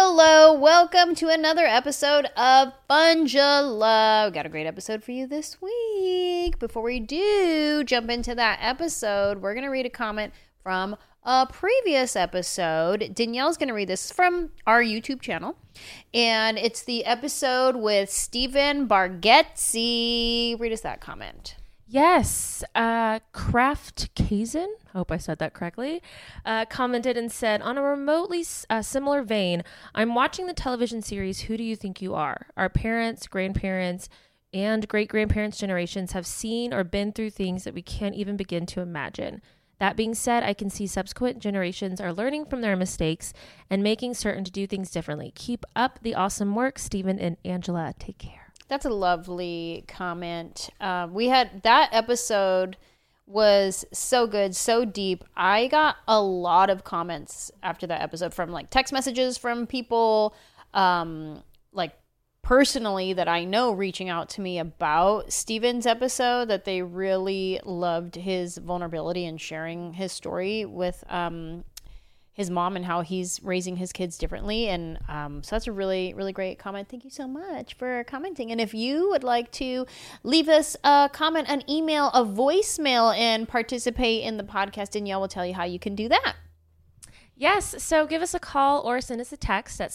hello. Welcome to another episode of Fungula. We got a great episode for you this week. Before we do jump into that episode, we're going to read a comment from a previous episode. Danielle's going to read this from our YouTube channel. And it's the episode with Stephen Bargetzi. Read us that comment. Yes, Kraft Kazin, I hope I said that correctly, commented and said, on a remotely similar vein, I'm watching the television series Who Do You Think You Are? Our parents, grandparents, and great-grandparents' generations have seen or been through things that we can't even begin to imagine. That being said, I can see subsequent generations are learning from their mistakes and making certain to do things differently. Keep up the awesome work, Stephen and Angela. Take care. That's a lovely comment. We had that episode was so good, so deep. I got a lot of comments after that episode from like text messages from people, like personally that I know reaching out to me about Steven's episode, that they really loved his vulnerability and sharing his story with his mom and how he's raising his kids differently. And so that's a really, really great comment. Thank you so much for commenting. And if you would like to leave us a comment, an email, a voicemail, and participate in the podcast, Danielle will tell you how you can do that. Yes, so give us a call or send us a text at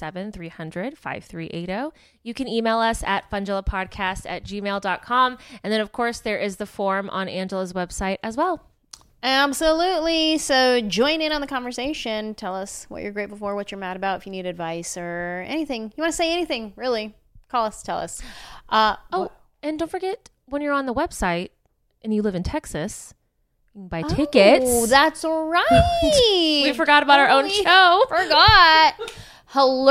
747-300-5380. You can email us at fungulapodcast@gmail.com. And then, of course, there is the form on Angela's website as well. Absolutely. So join in on the conversation. Tell us what you're grateful for, what you're mad about, if you need advice or anything. You want to say anything, really, call us, tell us. And don't forget, when you're on the website and you live in Texas, you can buy tickets. Oh, that's right. We forgot about our own show. Forgot. Hello,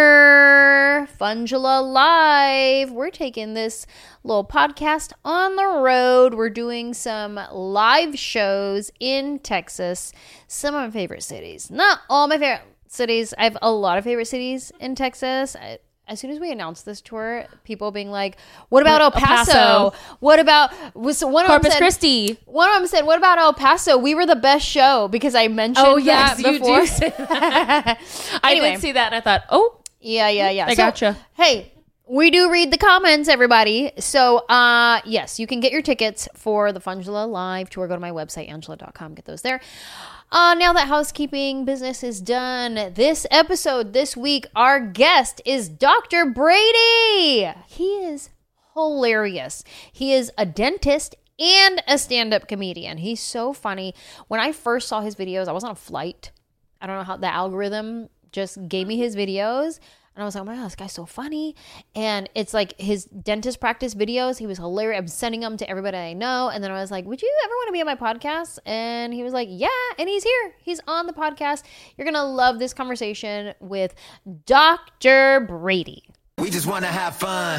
Fungula Live. We're taking this little podcast on the road. We're doing some live shows in Texas. Some of my favorite cities. Not all my favorite cities. I have a lot of favorite cities in Texas. As soon as we announced this tour, people being like, what about El Paso? What about Corpus Christi? One of them said, what about El Paso? We were the best show because I mentioned that before. You do say that. Anyway. I did see that and I thought, Yeah. I gotcha. Hey, we do read the comments, everybody. So, yes, you can get your tickets for the Fungula Live tour. Go to my website, angela.com. Get those there. Now that housekeeping business is done, this episode this week, our guest is Dr. Brady. He is hilarious. He is a dentist and a stand-up comedian. He's so funny. When I first saw his videos, I was on a flight. I don't know how the algorithm just gave me his videos. And I was like, oh my God, this guy's so funny. And it's like his dentist practice videos. He was hilarious. I'm sending them to everybody I know. And then I was like, would you ever want to be on my podcast? And he was like, yeah. And he's here. He's on the podcast. You're going to love this conversation with Dr. Brady. We just want to have fun.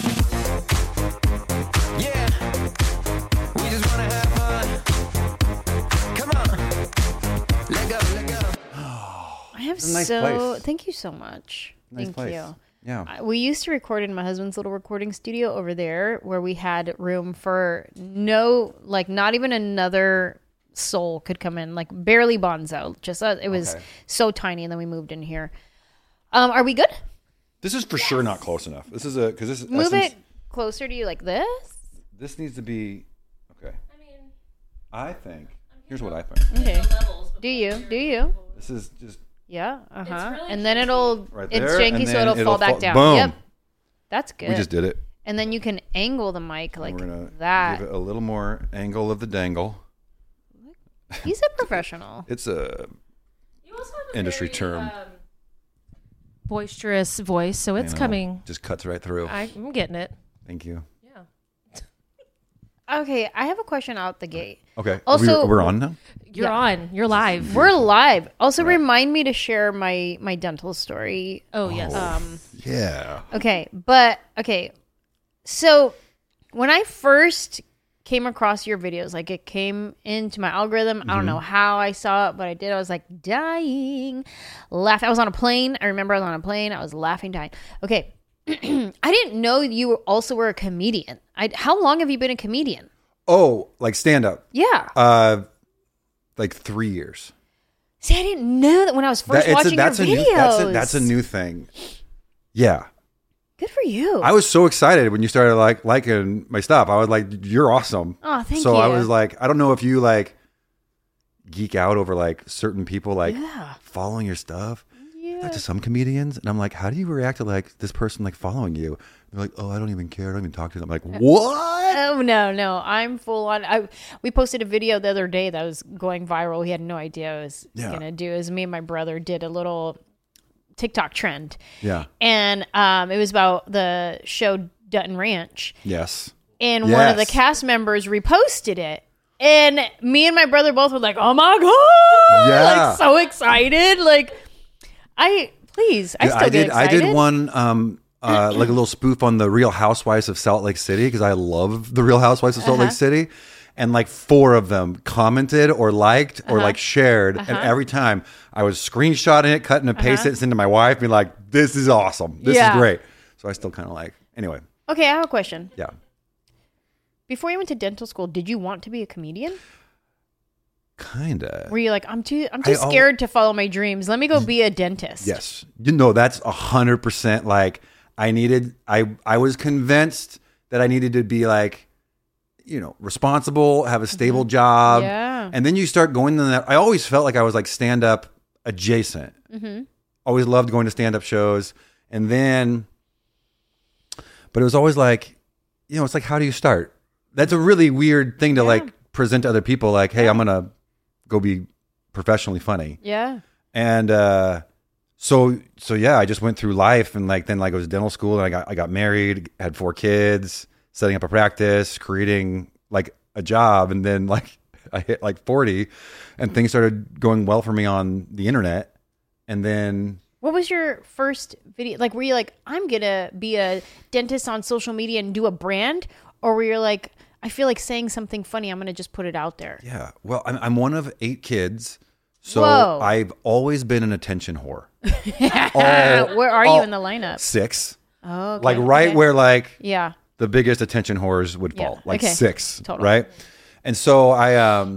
Yeah. We just want to have fun. Come on. Let go. I have Nice place. Thank you so much. Nice Thank place. you. Yeah. We used to record in my husband's little recording studio over there where we had room for not even another soul could come in, like barely Bonzo. Just it was so tiny, and then we moved in here. Are we good? This is for sure not close enough. This is because this is Move it closer to you like this. This needs to be okay. I think here's what I think. Okay. Do you? This is just Yeah. really and then it's there, janky, and so then it'll fall back down. Boom. Yep. That's good. We just did it. And then you can angle the mic like We're gonna that. give it a little more angle of the dangle. He's a professional. It's a industry term. Boisterous voice, so it's coming. Just cuts right through. I'm getting it. Thank you. Yeah. Okay, I have a question out the gate. Okay. Also, we're on now? You're on. You're live. We're live. Also, remind me to share my dental story. Oh, yes. Yeah. Okay, so when I first came across your videos, like it came into my algorithm. I don't know how I saw it, but I did. I was like dying, laughing. I was on a plane. I remember I was on a plane. I was laughing, dying. Okay. I didn't know you also were a comedian. How long have you been a comedian? Oh, like stand up? Yeah. Like 3 years. See, I didn't know that when I was first watching your videos. That's a new thing. Yeah. Good for you. I was so excited when you started liking my stuff. I was like, you're awesome. Oh, thank you. So I was like, I don't know if you like geek out over like certain people like following your stuff. Yeah. Like to some comedians, and I'm like, how do you react to like this person like following you? They're like, oh, I don't even care. I don't even talk to them. I'm like, what? Oh no, I'm full on. We posted a video the other day that was going viral. He had no idea I was gonna do. It was me and my brother did a little TikTok trend. Yeah. And it was about the show Dutton Ranch. Yes. And one of the cast members reposted it. And me and my brother both were like, oh my God. Yeah. Like so excited. Like I still get excited. I did one like a little spoof on the Real Housewives of Salt Lake City because I love the Real Housewives of Salt Lake City. And like 4 of them commented or liked or like shared. And every time I was screenshotting it, cutting and pasting it into my wife, being like, this is awesome. This is great. So I still kind of like, anyway. Okay, I have a question. Yeah. Before you went to dental school, did you want to be a comedian? Kinda. Were you like, I'm too scared to follow my dreams. Let me go be a dentist. Yes. You know, that's 100% like I was convinced that I needed to be like, you know, responsible, have a stable job. Yeah. And then you start going to that. I always felt like I was like stand up adjacent. Always loved going to stand up shows. And then, but it was always like, you know, it's like, how do you start? That's a really weird thing to like present to other people. Like, hey, I'm going to go be professionally funny. Yeah. And, so yeah, I just went through life and like, then like I was dental school and I got married, had 4 kids, setting up a practice, creating like a job. And then like I hit like 40 and things started going well for me on the internet. And then what was your first video? Like, were you like, I'm going to be a dentist on social media and do a brand? Or were you like, I feel like saying something funny, I'm going to just put it out there? Yeah. Well, I'm one of 8 kids. So Whoa. I've always been an attention whore. Where are you in the lineup? 6. Oh, okay. Like right where like yeah, the biggest attention whores would fall. Yeah. Like Okay. 6. Totally. Right. And so I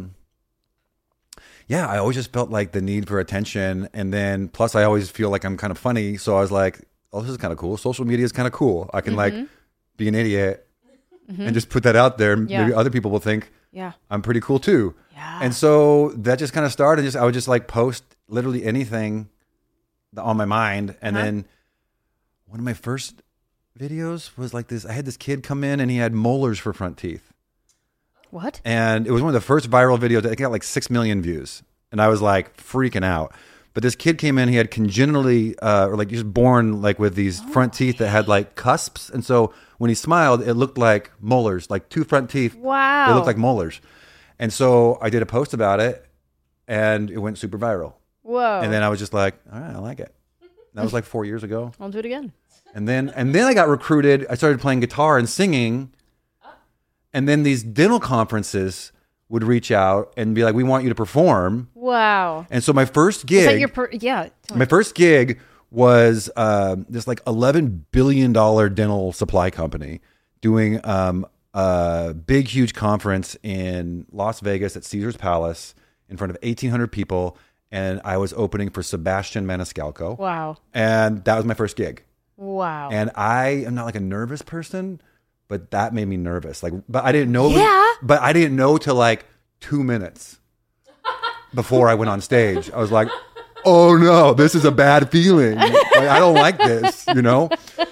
always just felt like the need for attention. And then plus I always feel like I'm kind of funny. So I was like, oh, this is kind of cool. Social media is kind of cool. I can like be an idiot and just put that out there. And maybe other people will think I'm pretty cool too. Yeah. And so that just kind of started. I would just like post literally anything on my mind. And then one of my first videos was like this. I had this kid come in and he had molars for front teeth. What? And it was one of the first viral videos. It got like 6 million views. And I was like freaking out. But this kid came in, he had congenitally, or like just born like with these front teeth that had like cusps. And so when he smiled, it looked like molars, like 2 front teeth. Wow. They looked like molars. And so I did a post about it and it went super viral. Whoa. And then I was just like, all right, I like it. That was like 4 years ago. I'll do it again. And then I got recruited. I started playing guitar and singing. And then these dental conferences would reach out and be like, we want you to perform. Wow. And so my first gig, Is that your my first gig was this like $11 billion dental supply company doing a big, huge conference in Las Vegas at Caesar's Palace in front of 1,800 people. And I was opening for Sebastian Maniscalco. Wow. And that was my first gig. Wow. And I am not like a nervous person, but that made me nervous. Like, but I didn't know. But I didn't know till like 2 minutes before I went on stage. I was like, oh no, this is a bad feeling. Like, I don't like this, you know?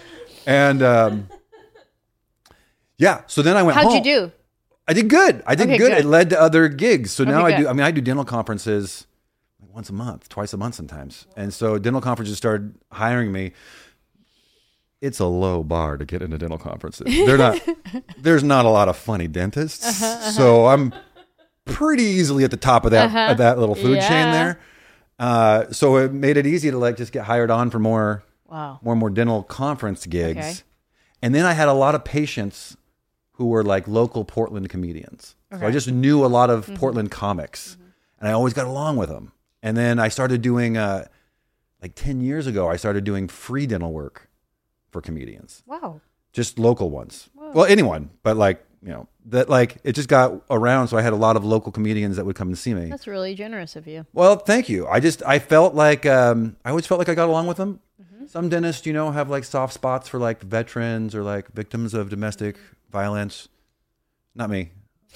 And yeah, so then I went home. How'd you do? I did good. I did Okay, good. good. It led to other gigs. So now Okay, I do dental conferences like once a month, twice a month sometimes. And so dental conferences started hiring me. It's a low bar to get into dental conferences. There's not a lot of funny dentists. So I'm pretty easily at the top of that little food chain there. So it made it easy to like just get hired on for more dental conference gigs. Okay. And then I had a lot of patients who were like local Portland comedians. So I just knew a lot of Portland comics and I always got along with them. And then I started doing, like 10 years ago, I started doing free dental work for comedians. Wow. Just local ones. Well, anyone, but like that like it just got around. So I had a lot of local comedians that would come and see me. That's really generous of you. Well, thank you. I felt like I always felt like I got along with them. Some dentists, have like soft spots for like veterans or like victims of domestic violence. Not me.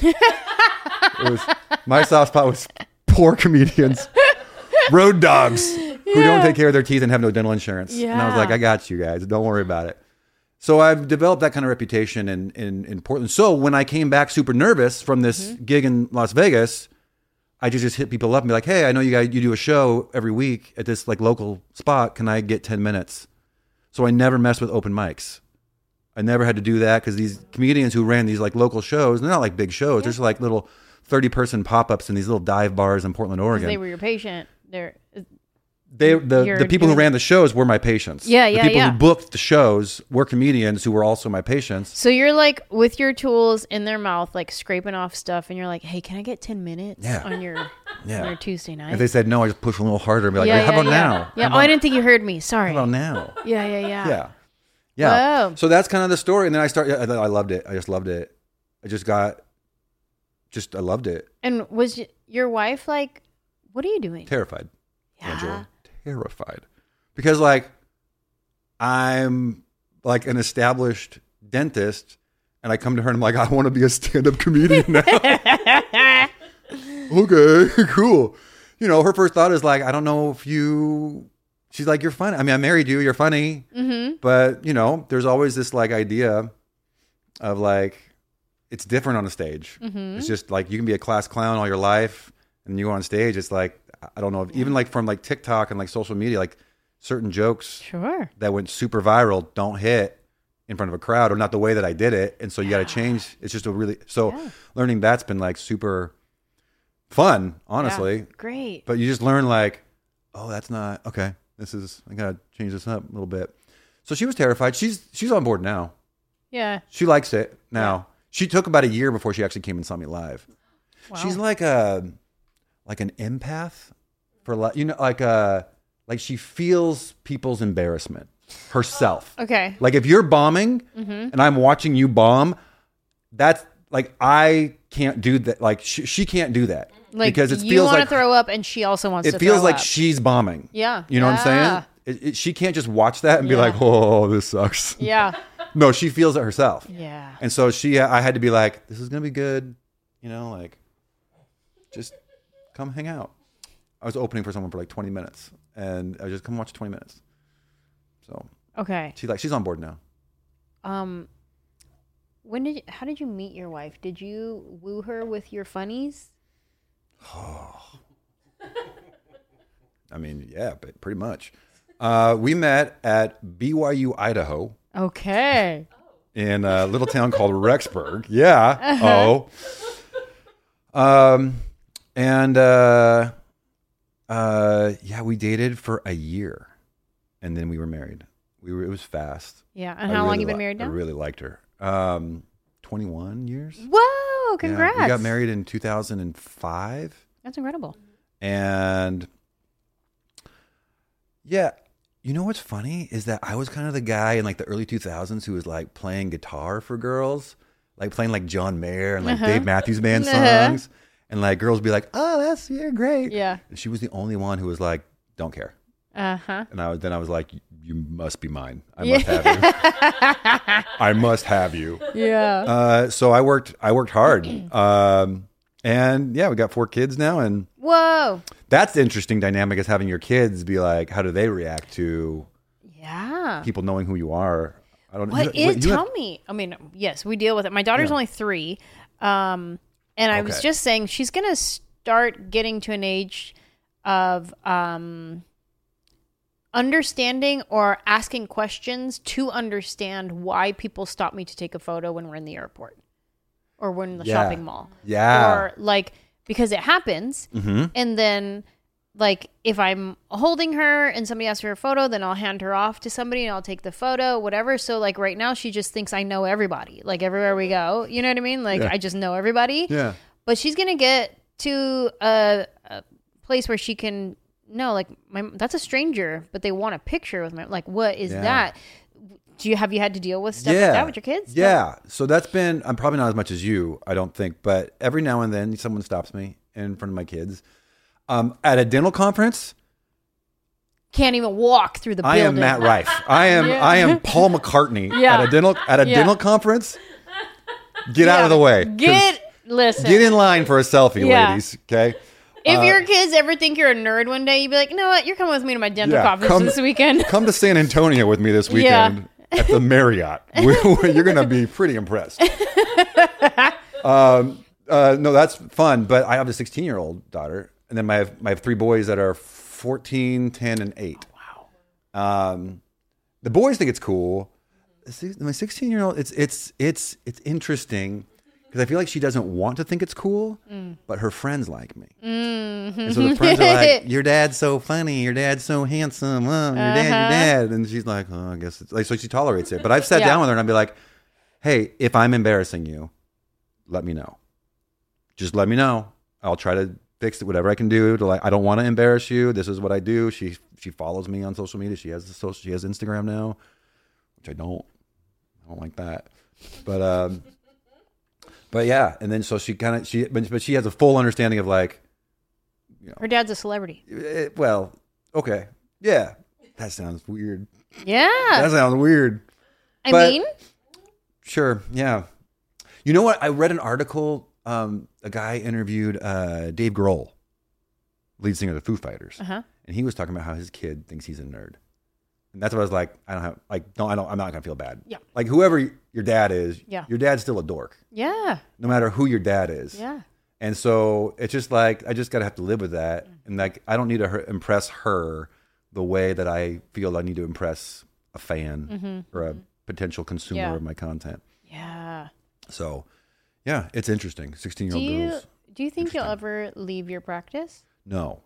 My soft spot was poor comedians, road dogs who don't take care of their teeth and have no dental insurance. And I was like, I got you guys. Don't worry about it. So I've developed that kind of reputation in Portland. So when I came back super nervous from this gig in Las Vegas, I just hit people up and be like, hey, I know you do a show every week at this like local spot. Can I get 10 minutes? So I never messed with open mics. I never had to do that because these comedians who ran these like local shows, they're not like big shows. They're just like little 30-person pop-ups in these little dive bars in Portland, Oregon. They were your patient. The people who ran the shows were my patients. Yeah, The people who booked the shows were comedians who were also my patients. So you're like with your tools in their mouth, like scraping off stuff, and you're like, "Hey, can I get 10 minutes on your Tuesday night?" If they said no, I just push a little harder and be like, "How about now? Yeah. I didn't think you heard me. Sorry. How about now?" Yeah. Yeah. Whoa. So that's kind of the story. And then I loved it. I just loved it. I loved it. And was your wife like, what are you doing? Terrified. Yeah. Angela. Terrified. Because like, I'm like an established dentist and I come to her and I'm like, I want to be a stand-up comedian now. Okay, cool. Her first thought is like, I don't know if she's like, you're funny. I mean, I married you. You're funny. Mm-hmm. But, there's always this like idea of like, it's different on a stage. Mm-hmm. It's just like, you can be a class clown all your life and you go on stage. It's like, I don't know, even like from like TikTok and like social media, like certain jokes that went super viral don't hit in front of a crowd or not the way that I did it. And so you got to change. It's just learning that's been like super fun, honestly. Yeah. Great. But you just learn like, oh, that's not, okay. I got to change this up a little bit. So she was terrified. She's on board now. Yeah. She likes it now. Yeah. She took about a year before she actually came and saw me live. Wow. She's like an empath for like she feels people's embarrassment herself. Okay. Like if you're bombing and I'm watching you bomb, that's like, I can't do that. Like she can't do that. Like because it you feels want like to throw up and she also wants to throw up. It feels like she's bombing. Yeah. You know what I'm saying? She can't just watch that and be like, oh, this sucks. Yeah. No, she feels it herself. Yeah. And so I had to be like, this is going to be good. Like just come hang out. I was opening for someone for like 20 minutes and I just come watch 20 minutes. So okay. She's on board now. How did you meet your wife? Did you woo her with your funnies? Oh. I mean, yeah, but pretty much. We met at BYU, Idaho. Okay. In a little town called Rexburg. Yeah. Uh-huh. We dated for a year and then we were married. It was fast. Yeah. And how long you been married now? I really liked her. 21 years. Whoa, congrats. Yeah, we got married in 2005. That's incredible. And yeah, you know what's funny is that I was kind of the guy in like the early 2000s who was like playing guitar for girls, like playing like John Mayer and like Dave Matthews Band songs. And like girls would be like, oh, you're great. Yeah. And she was the only one who was like, don't care. Uh-huh. And I was like, you must be mine. I must have you. I must have you. Yeah. So I worked hard. And yeah, we got 4 kids now. And whoa, that's the interesting dynamic, is having your kids be like, how do they react to people knowing who you are? I don't know. Tell me. I mean, yes, we deal with it. My daughter's only 3. And I was just saying she's going to start getting to an age of understanding or asking questions to understand why people stop me to take a photo when we're in the airport or we're in the shopping mall. Yeah. Or like, because it happens. Mm-hmm. And then like if I'm holding her and somebody asks for a photo, then I'll hand her off to somebody and I'll take the photo, whatever. So like right now she just thinks I know everybody, like everywhere we go, you know what I mean? Like I just know everybody. Yeah. But she's going to get to a place where she can know, like, that's a stranger, but they want a picture with my, like, what is that? Have you had to deal with stuff like that with your kids? Yeah. So that's been, I'm probably not as much as you, I don't think, but every now and then someone stops me in front of my kids. At a dental conference, Can't even walk through the building. I am Matt Rife. I am Paul McCartney Yeah. at a dental conference. Get out of the way. Listen. Get in line for a selfie, Yeah. ladies. Okay. If your kids ever think you're a nerd one day, you'd be like, you know what? You're coming with me to my dental conference this weekend. Come to San Antonio with me this weekend at the Marriott. You're going to be pretty impressed. No, that's fun. But I have a 16-year-old daughter, and then I have 3 boys that are 14, 10, and 8. Wow. The boys think it's cool. My 16-year-old, it's interesting because I feel like she doesn't want to think it's cool, but her friends like me. Mm-hmm. And so the friends are like, "Your dad's so funny. Your dad's so handsome. Your dad." And she's like, "Oh, I guess it's like," so she tolerates it. But I've sat down with her and I'd be like, "Hey, if I'm embarrassing you, let me know. Just let me know. I'll try to fix it, whatever I can do to I don't want to embarrass you. This is what I do." She follows me on social media. She has Instagram now, which I don't like that. But yeah, and then so she has a full understanding of Her dad's a celebrity. Well, okay, yeah, that sounds weird. Yeah, That sounds weird. I mean, sure, yeah. You know what? I read an article. A guy interviewed Dave Grohl, lead singer of the Foo Fighters, and he was talking about how his kid thinks he's a nerd. And that's what I was like. I'm not gonna feel bad. Yeah. Like whoever your dad is, your dad's still a dork. Yeah. No matter who your dad is. Yeah. And so it's just like I just gotta have to live with that, and like I don't need to impress her the way that I feel I need to impress a fan or a potential consumer of my content. Yeah. So, yeah, it's interesting. 16-year-old girls. Do you think you'll ever leave your practice? No.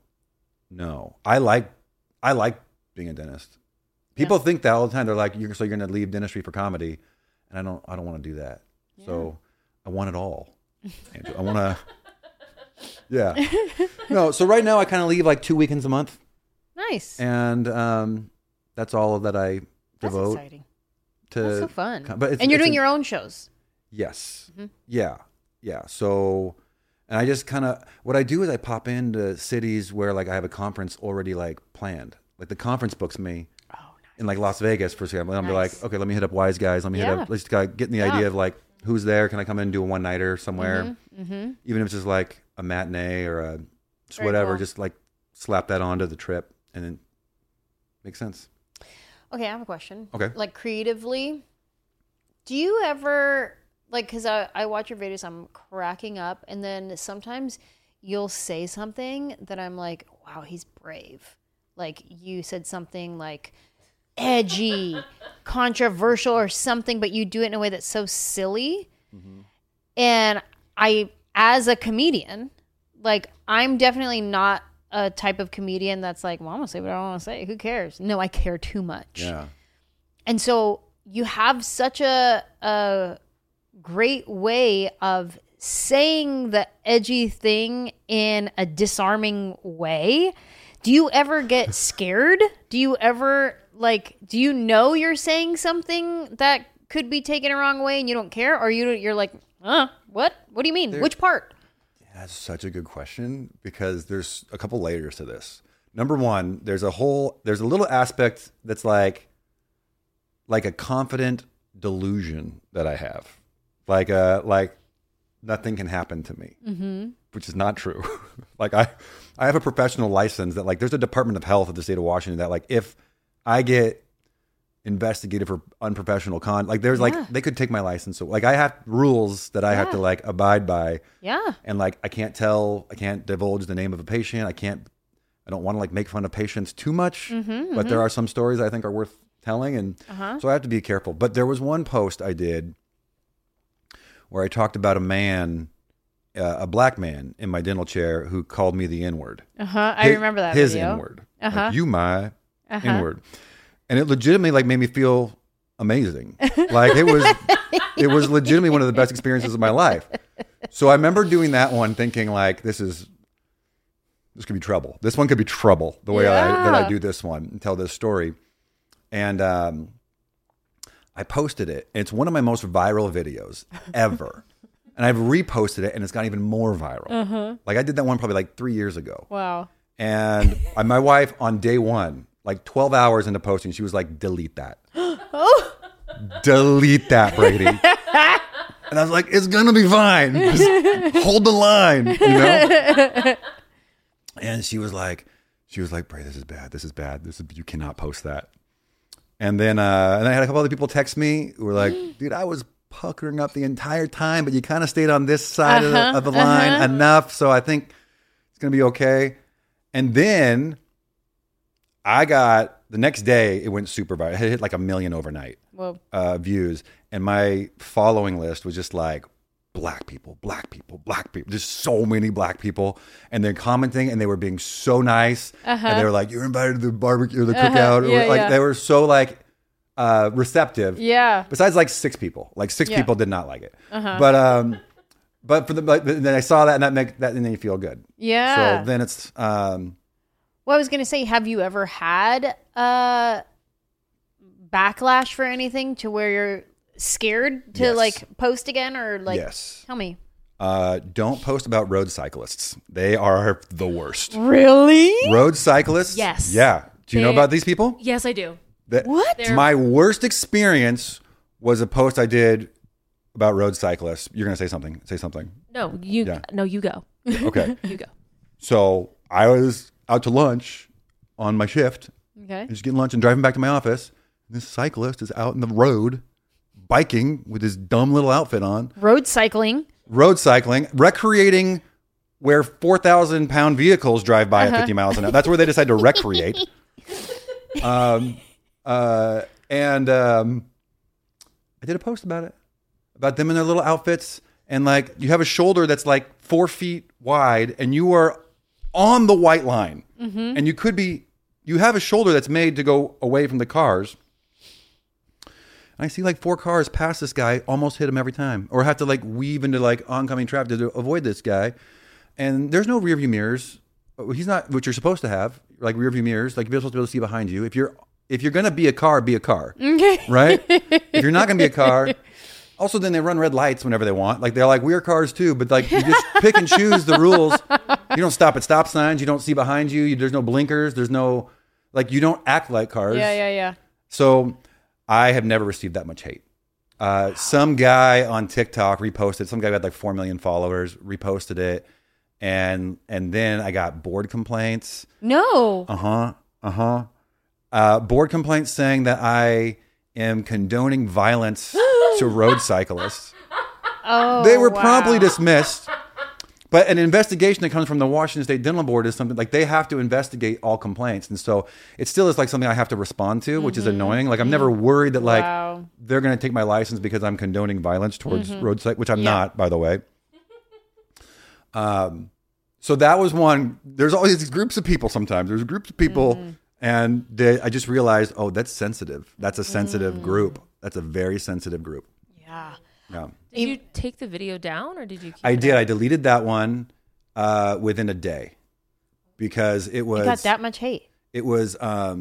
I like being a dentist. People think that all the time. They're like, you're going to leave dentistry for comedy, and I don't want to do that. Yeah. So I want it all. I want to. Yeah. No. So right now I kind of leave like 2 weekends a month. Nice. And that's all that I devote. That's exciting. That's so fun. And you're doing your own shows. Yes. Mm-hmm. Yeah. So, and I just kind of, what I do is I pop into cities where like I have a conference already like planned. Like the conference books me in like Las Vegas, for example. And I'll be like, okay, let me hit up Wise Guys. Let me hit up, let's get in the idea of like, who's there? Can I come in and do a one-nighter somewhere? Mm-hmm. Even if it's just like a matinee or a just whatever, just like slap that onto the trip and then makes sense. Okay, I have a question. Okay. Like creatively, do you ever, like, because I watch your videos, I'm cracking up, and then sometimes you'll say something that I'm like, wow, he's brave. Like you said something like edgy, controversial or something, but you do it in a way that's so silly. Mm-hmm. And I, as a comedian, like I'm definitely not a type of comedian that's like, well, I'm gonna say what I want to say. Who cares? No, I care too much. Yeah. And so you have such a great way of saying the edgy thing in a disarming way. Do you ever get scared? Do you ever do you know you're saying something that could be taken a wrong way and you don't care? Or you're like, what? What do you mean? Which part? That's such a good question because there's a couple layers to this. Number one, there's a little aspect that's like a confident delusion that I have. Like nothing can happen to me, which is not true. Like I have a professional license that like there's a Department of Health of the state of Washington that like if I get investigated for unprofessional there's they could take my license. So like I have rules that I have to like abide by. Yeah. And like I can't divulge the name of a patient. I don't want to like make fun of patients too much, but there are some stories I think are worth telling. And so I have to be careful. But there was one post I did where I talked about a man, a black man in my dental chair who called me the N-word. I remember that his video. N-word. Like, you my N-word. And it legitimately like made me feel amazing. Like it was legitimately one of the best experiences of my life. So I remember doing that one thinking like, this could be trouble. This one could be trouble the way that I do this one and tell this story. And I posted it. And it's one of my most viral videos ever. And I've reposted it, and it's gotten even more viral. Like I did that one probably like 3 years ago. Wow. And my wife on day one, like 12 hours into posting, she was like, delete that. Delete that, Brady. And I was like, it's going to be fine. Just hold the line, you know? And she was like, Brady, this is bad. This is bad. You cannot post that. And then and I had a couple other people text me who were like, dude, I was puckering up the entire time, but you kind of stayed on this side of the line enough. So I think it's going to be okay. And then I got, the next day, it went super viral. It hit like 1 million overnight views. And my following list was just like, black people. Just so many black people. And they're commenting, and they were being so nice. And they were like, you're invited to the barbecue or the cookout. They were so like receptive. Yeah. Besides like 6 people. Like 6 people did not like it. But for then I saw that, and that and then you feel good. Yeah. So then it's well, I was gonna say, have you ever had backlash for anything to where you're scared to like post again, or like? Yes. Tell me. Don't post about road cyclists. They are the worst. Really? Road cyclists? Yes. Yeah. Do you know about these people? Yes, I do. What? My worst experience was a post I did about road cyclists. You're going to say something. Say something. No, you go. Okay. You go. So I was out to lunch on my shift. Okay. Just getting lunch and driving back to my office. This cyclist is out in the road biking with his dumb little outfit on. Road cycling, recreating where 4,000-pound vehicles drive by at 50 miles an hour. That's where they decide to recreate. I did a post about them in their little outfits. And like, you have a shoulder that's like 4 feet wide, and you are on the white line. And you have a shoulder that's made to go away from the cars. I see like 4 cars pass this guy, almost hit him every time, or have to like weave into like oncoming traffic to avoid this guy. And there's no rear view mirrors. He's not what you're supposed to have, like rear view mirrors. Like you're supposed to be able to see behind you. If you're going to be a car, be a car, right? If you're not going to be a car, also then they run red lights whenever they want. Like they're like, we're cars too, but like you just pick and choose the rules. You don't stop at stop signs. You don't see behind you. There's no blinkers. There's no, like, you don't act like cars. Yeah. So I have never received that much hate. Some guy on TikTok reposted, some guy who had like 4 million followers reposted it. And then I got board complaints. No. Board complaints saying that I am condoning violence to road cyclists. Oh, they were promptly dismissed. But an investigation that comes from the Washington State Dental Board is something like they have to investigate all complaints. And so it still is like something I have to respond to, which is annoying. Like I'm never worried that like they're going to take my license because I'm condoning violence towards road cyclists, which I'm not, by the way. So that was one. There's always these groups of people sometimes. There's groups of people and I just realized, oh, that's sensitive. That's a sensitive group. That's a very sensitive group. Yeah. Yeah. Did you take the video down, or did you keep I it did. up? I deleted that one within a day because it was... You got that much hate. It was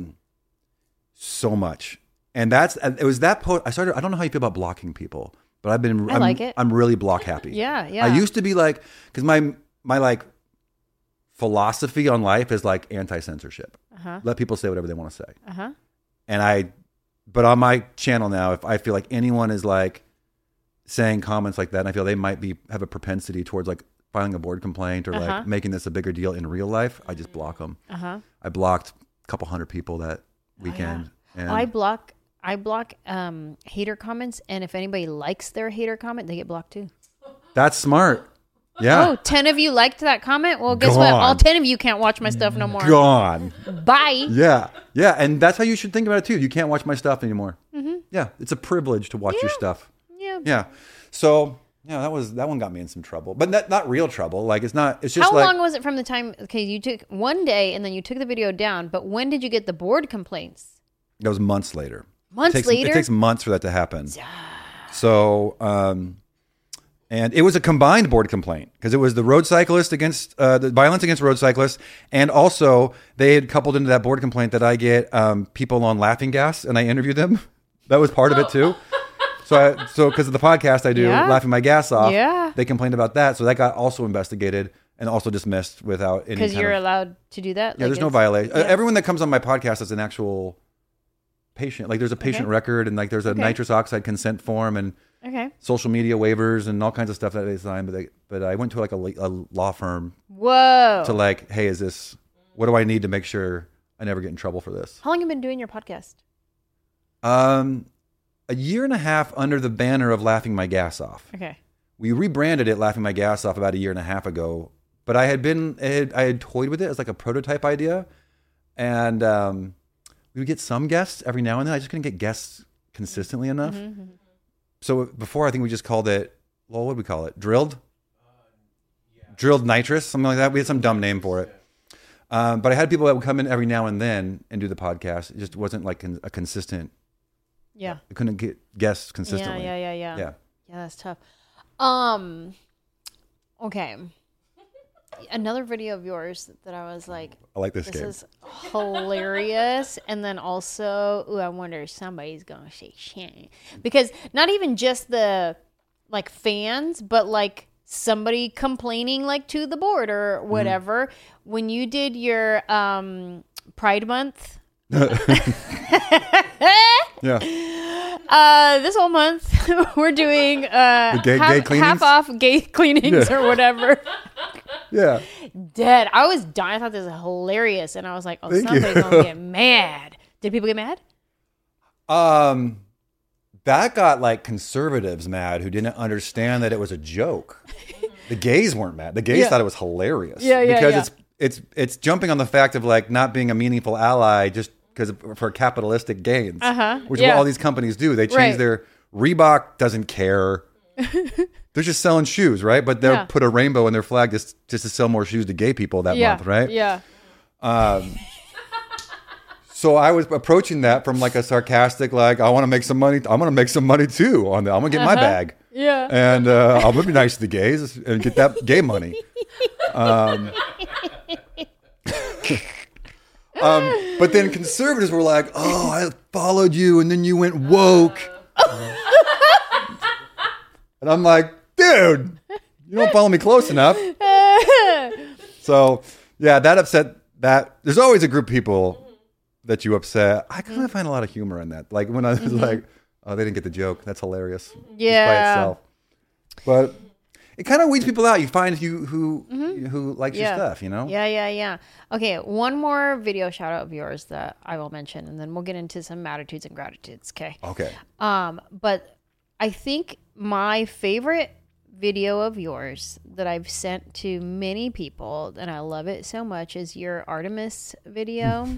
so much. And it was that post. I don't know how you feel about blocking people, but I'm like it. I'm really block happy. Yeah. I used to be like, because my like philosophy on life is like anti-censorship. Let people say whatever they want to say. But on my channel now, if I feel like anyone is like saying comments like that, and I feel they might have a propensity towards like filing a board complaint or like making this a bigger deal in real life, I just block them. I blocked a couple hundred people that weekend. And I block hater comments, and if anybody likes their hater comment, they get blocked too. That's smart. Yeah. Oh, 10 of you liked that comment? Well, guess what? All 10 of you can't watch my stuff no more. Gone. Bye. Yeah. And that's how you should think about it too. You can't watch my stuff anymore. Yeah. It's a privilege to watch your stuff. Yeah. So yeah, that one got me in some trouble, but not real trouble. Like it's just How like, long was it from the time? Okay, you took one day and then you took the video down. But when did you get the board complaints? that was months later. Months later? It takes months for that to happen. So, and it was a combined board complaint because it was the road cyclist against the violence against road cyclists, and also they had coupled into that board complaint that I get people on laughing gas and I interview them That was part of it too. So because of the podcast I do, Yeah. Laughing My Gas Off, Yeah. they complained about that. So that got also investigated and also dismissed without any Because kind you're of... allowed to do that? Yeah, there's no it's- violation. yeah. Everyone that comes on my podcast is an actual patient. Like there's a patient record and like there's a nitrous oxide consent form and Okay. social media waivers and all kinds of stuff that they signed. But I went to like a law firm Whoa. to like, hey, what do I need to make sure I never get in trouble for this? How long have you been doing your podcast? A year and a half under the banner of Laughing My Gas Off. Okay. We rebranded it Laughing My Gas Off about a year and a half ago, but I had toyed with it as like a prototype idea, and we would get some guests every now and then. I just couldn't get guests consistently enough. So before, I think we just called it, well, what did we call it? Drilled Nitrous, something like that. We had some dumb name for it. But I had people that would come in every now and then and do the podcast. It just wasn't like a consistent. Yeah. I couldn't get guests consistently. Yeah. Yeah. Yeah, that's tough. Okay. Another video of yours that I was like, I like this this game. is hilarious. And then also, ooh, I wonder if somebody's going to say shit. Because not even just the like fans, but like somebody complaining like to the board or whatever. When you did your Pride Month, Yeah. this whole month we're doing gay half cleanings? off gay cleanings or whatever. Yeah. Dead. I was dying. I thought this was hilarious, and I was like, "Oh, Thank somebody's you. gonna get mad." Did people get mad? That got like conservatives mad who didn't understand that it was a joke. The gays weren't mad. The gays Yeah. thought it was hilarious. Yeah, because it's jumping on the fact of like not being a meaningful ally just because for capitalistic gains, which is Yeah. what all these companies do. They change Right. their Reebok doesn't care. They're just selling shoes, right? But they'll Yeah. put a rainbow in their flag just to sell more shoes to gay people that month, right? Yeah. So I was approaching that from like a sarcastic, like, I want to make some money. I'm going to make some money too on that. I'm going to get my bag. Yeah. And I'm going to be nice to the gays and get that gay money. But then conservatives were like, oh, I followed you and then you went woke. And I'm like, dude, you don't follow me close enough. So yeah, that upset that. There's always a group of people that you upset. I kind of find a lot of humor in that. Like when I was like, oh, they didn't get the joke. That's hilarious. Just by Yeah. itself. But it kind of weeds people out. You find who likes your Yeah. stuff, you know? Yeah. Okay, one more video shout out of yours that I will mention, and then we'll get into some attitudes and gratitudes. Okay. Okay. But I think my favorite video of yours that I've sent to many people, and I love it so much, is your Artemis video.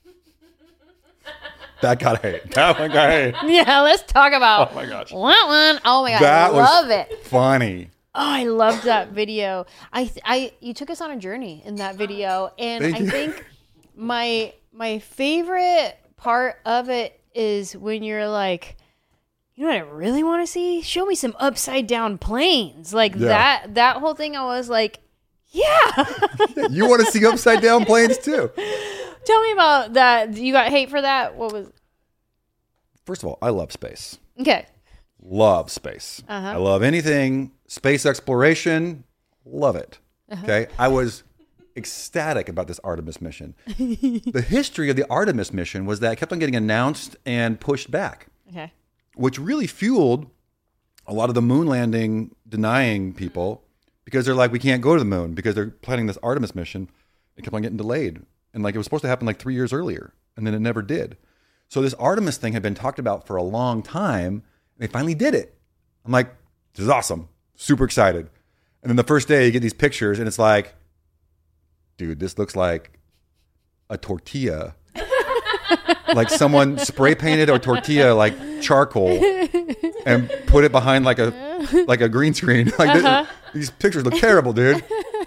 That got hate. That one got hate. Yeah, let's talk about. Oh my gosh. One. Oh my god, That I was love it. funny. Oh, I loved that video. You took us on a journey in that video, and Thank I you. think my favorite part of it is when you're like, you know what I really want to see? Show me some upside down planes. Like Yeah. that whole thing. I was like, yeah. You want to see upside down planes too? Tell me about that. You got hate for that? What was? First of all, I love space. Okay. Love space. I love anything space exploration. Love it. Okay. I was ecstatic about this Artemis mission. The history of the Artemis mission was that it kept on getting announced and pushed back, Okay. which really fueled a lot of the moon landing denying people because they're like, we can't go to the moon because they're planning this Artemis mission. It kept on getting delayed. And like it was supposed to happen like 3 years earlier, and then it never did. So this Artemis thing had been talked about for a long time. And they finally did it. I'm like, this is awesome. Super excited. And then the first day you get these pictures and it's like, dude, this looks like a tortilla. Like someone spray painted a tortilla like charcoal and put it behind like a green screen. Like these pictures look terrible, dude.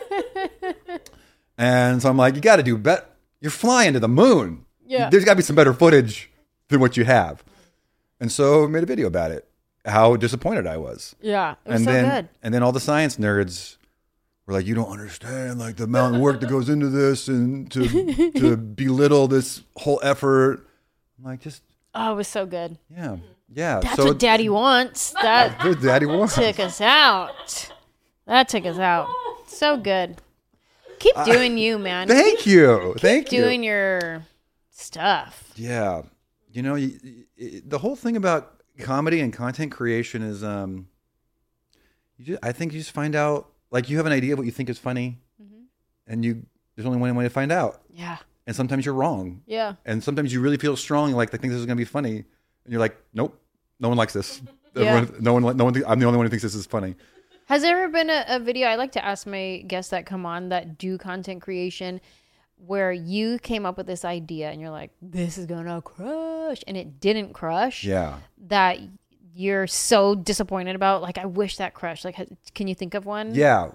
And so I'm like, you got to do better. You're flying to the moon. Yeah. There's got to be some better footage than what you have. And so I made a video about it, how disappointed I was. Yeah. It was And so then good. and then all the science nerds were like, you don't understand like the amount of work that goes into this and to belittle this whole effort. I'm like, just Oh, it was so good. Yeah. Yeah. That's so what Daddy wants. That What Daddy wants. took us out. That took us out. So good. Keep doing you, man. Thank you. Thank you. Doing your stuff. Yeah. You know, the whole thing about comedy and content creation is, I think you just find out, like, you have an idea of what you think is funny, and there's only one way to find out. Yeah. And sometimes you're wrong. Yeah. And sometimes you really feel strong, like, I think this is going to be funny, and you're like, nope, no one likes this. Yeah. Everyone, no one. I'm the only one who thinks this is funny. Has there ever been a video, I like to ask my guests that come on that do content creation, where you came up with this idea and you're like, this is going to crush, and it didn't crush? Yeah. That you're so disappointed about? Like, I wish that crushed. Like, can you think of one? Yeah.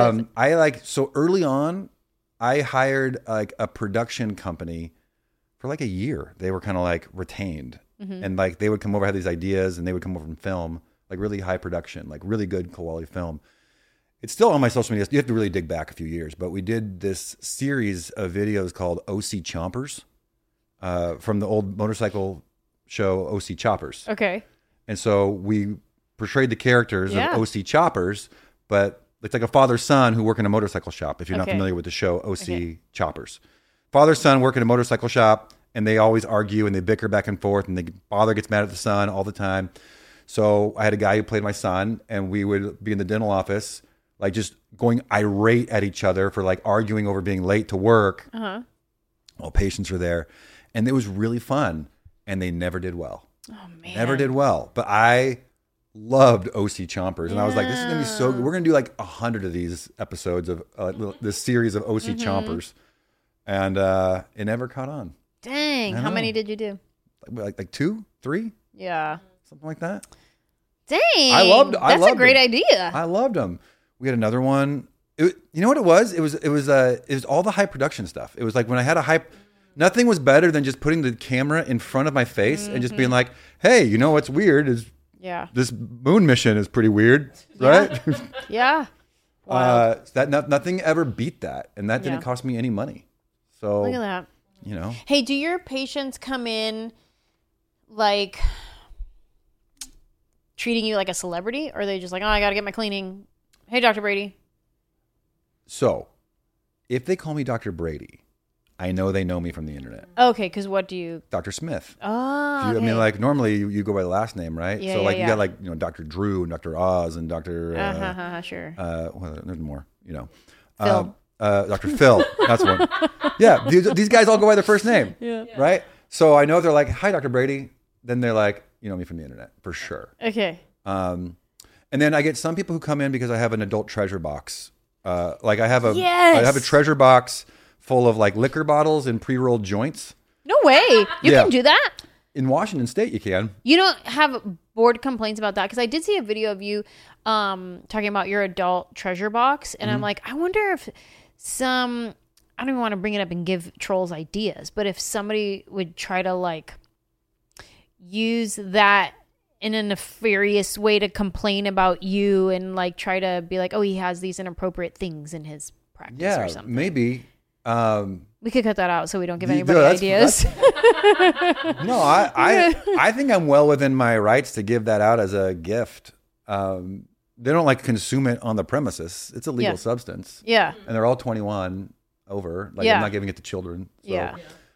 So early on, I hired like a production company for like a year. They were kind of like retained, and like they would come over, have these ideas, and they would come over and film like really high production, like really good quality film. It's still on my social media. You have to really dig back a few years, but we did this series of videos called OC Chompers, from the old motorcycle show OC Choppers. Okay. And so we portrayed the characters Yeah. of OC Choppers, but it's like a father-son who work in a motorcycle shop, if you're not Okay. familiar with the show OC Okay. Choppers. Father-son work in a motorcycle shop, and they always argue and they bicker back and forth, and the father gets mad at the son all the time. So I had a guy who played my son, and we would be in the dental office, like just going irate at each other for like arguing over being late to work while patients are there. And it was really fun, and they never did well. Oh, man. Never did well. But I loved OC Chompers, and I was like, this is going to be so good. We're going to do like 100 of these episodes of this series of OC Chompers. And it never caught on. Dang. I How know. many did you do? Like 2, 3, Yeah. something like that. Dang. I loved That's a great them. idea. I loved them. We had another one. You know what it was? It was all the high production stuff. It was like when I had a hype. Nothing was better than just putting the camera in front of my face and just being like, "Hey, you know what's weird is Yeah. this moon mission is pretty weird, right?" Yeah. Wow. Nothing ever beat that, and that didn't Yeah. cost me any money. So Look at that. you know, Hey, do your patients come in like treating you like a celebrity? Or are they just like, oh, I got to get my cleaning? Hey, Dr. Brady. so if they call me Dr. Brady, I know they know me from the internet. Okay, because what do you... Dr. Smith. Oh, I okay. mean, like normally you go by the last name, right? Yeah, so yeah, like yeah. you got like Dr. Drew and Dr. Oz and Dr. Sure. Well, there's more, Phil. Dr. Phil. That's one. Yeah, these guys all go by their first name, right? So I know if they're like, "Hi, Dr. Brady," then they're like, you know me from the internet for sure. Okay. And then I get some people who come in because I have an adult treasure box. Like I have a Yes. treasure box full of like liquor bottles and pre-rolled joints. No way. You Yeah. can do that? In Washington State, you can. You don't have board complaints about that? Because I did see a video of you talking about your adult treasure box. And Mm-hmm. I'm like, I wonder if I don't even want to bring it up and give trolls ideas, but if somebody would try to like use that in a nefarious way to complain about you and like try to be like, oh, he has these inappropriate things in his practice Yeah, or something. maybe. We could cut that out so we don't give Yeah, anybody that's- ideas. No, I think I'm well within my rights to give that out as a gift. They don't like consume it on the premises. It's a legal Yeah. substance, Yeah. and they're all 21 over. Like Yeah. I'm not giving it to children. So, Yeah.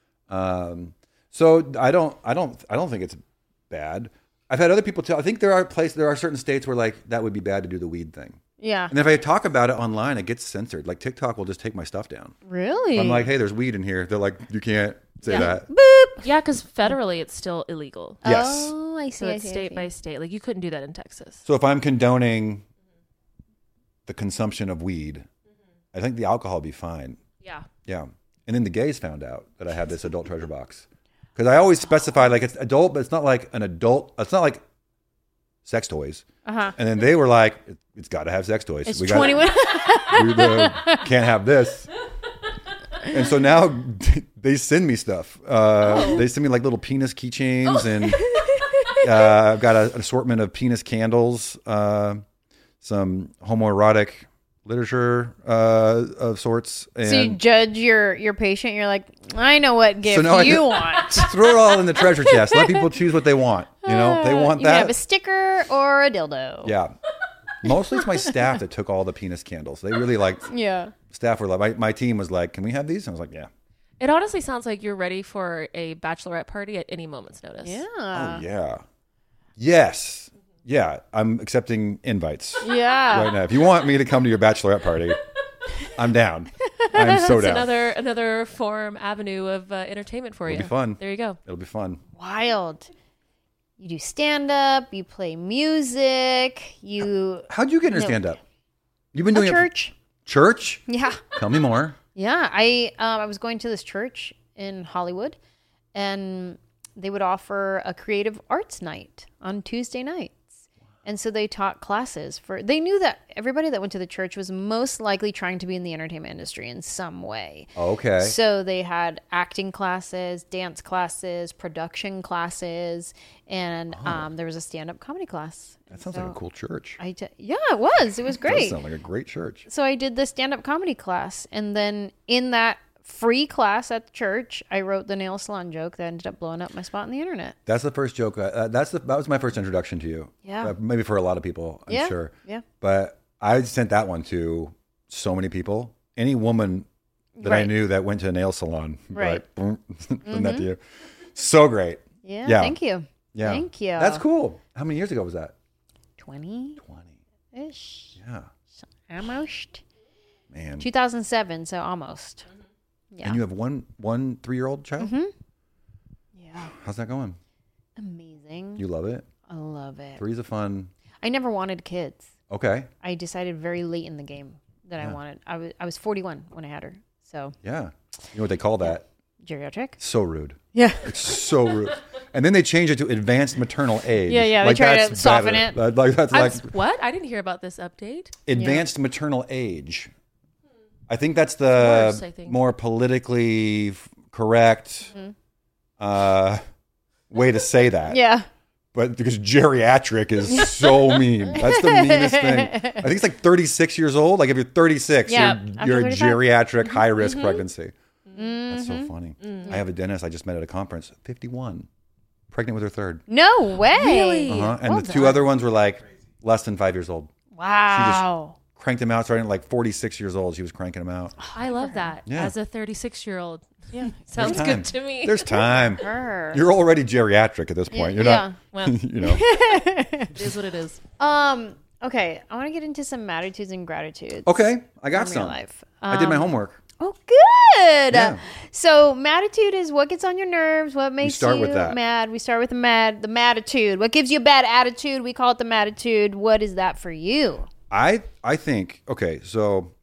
So I don't think it's bad. I've had other people tell. I think there are certain states where like that would be bad to do the weed thing. Yeah. And if I talk about it online, it gets censored. Like TikTok will just take my stuff down. Really? I'm like, hey, there's weed in here. They're like, you can't say that. boop. Yeah, because federally it's still illegal. Yes. Oh, I see. So I it's see, I state see. by state. Like you couldn't do that in Texas. So if I'm condoning the consumption of weed, I think the alcohol would be fine. Yeah. Yeah. And then the gays found out that I had this adult treasure box. Because I always specify like it's adult, but it's not like an adult. It's not like sex toys. Uh-huh. And then they were like, it's got to have sex toys. It's We 21. we can't have this. And so now they send me stuff. They send me like little penis keychains, and I've got an assortment of penis candles, some homoerotic literature of sorts. And So you judge your patient. You're like, I know what gift now I you can- want. throw it all in the treasure chest. Let people choose what they want. You know, they want You can that. have a sticker or a dildo. Yeah. Mostly it's my staff that took all the penis candles. They really liked. Yeah. Staff were like, my team was like, "Can we have these?" And I was like, "Yeah." It honestly sounds like you're ready for a bachelorette party at any moment's notice. Yeah. Oh yeah. Yes. Yeah. I'm accepting invites Yeah. right now. If you want me to come to your bachelorette party, I'm down. I'm so It's down. another avenue of entertainment for you. It'll be fun. There you go. It'll be fun. Wild. You do stand up. You play music. You How'd you get into No. stand up? You've been a doing church. Church? Yeah. Tell me more. Yeah, I was going to this church in Hollywood, and they would offer a creative arts night on Tuesday nights. And so they taught classes they knew that everybody that went to the church was most likely trying to be in the entertainment industry in some way. Okay. So they had acting classes, dance classes, production classes, and there was a stand-up comedy class. That sounds like a cool church. Yeah, it was. It was That does great. sound like a great church. So I did the stand-up comedy class, and then in that free class at the church, I wrote the nail salon joke that ended up blowing up my spot on the internet. That's the first joke. That was my first introduction to you. Yeah. Maybe for a lot of people, I'm Yeah, sure. yeah. But I sent that one to so many people. Any woman that I Right. knew that went to a nail salon, Right. like, boom, send that to you. So great. Yeah, Yeah. thank you. Yeah. Thank you. That's cool. How many years ago was that? 20-ish. 20. Yeah. Almost. Man. 2007, so almost. Yeah. And you have one 3-year-old child? Mm-hmm. Yeah. How's that going? Amazing. You love it? I love it. 3's a fun. I never wanted kids. Okay. I decided very late in the game that I wanted. I was 41 when I had her. So Yeah. You know what they call that? geriatric. So rude. Yeah. It's so rude. And then they change it to advanced maternal age. Yeah, they try to that's soften better. it. Like that's like What? I didn't hear about this update. advanced maternal age. I think that's the worse, I think. more politically correct way to say that. Yeah. But because geriatric is so mean. That's the meanest thing. I think it's like 36 years old. Like if you're 36, Yeah, you're a after 35. geriatric high risk pregnancy. That's so funny. I have a dentist I just met at a conference, 51, pregnant with her third. No way. Really? And Well the two done. other ones were like less than 5 years old. Wow. Cranked them out starting at like 46 years old. She was cranking them out. I love that. Yeah. As a 36-year-old. Yeah. Sounds There's good time. to me. There's time. Her. You're already geriatric at this point. You're yeah. Well, not, you know. it is what it is. Okay. I want to get into some attitudes and gratitudes. Okay, I got from your some. life. I did my homework. Oh, good. Yeah. So, matitude is what gets on your nerves, what makes start you with that. mad. We start with the matitude. What gives you a bad attitude? We call it the matitude. What is that for you? I think, okay, so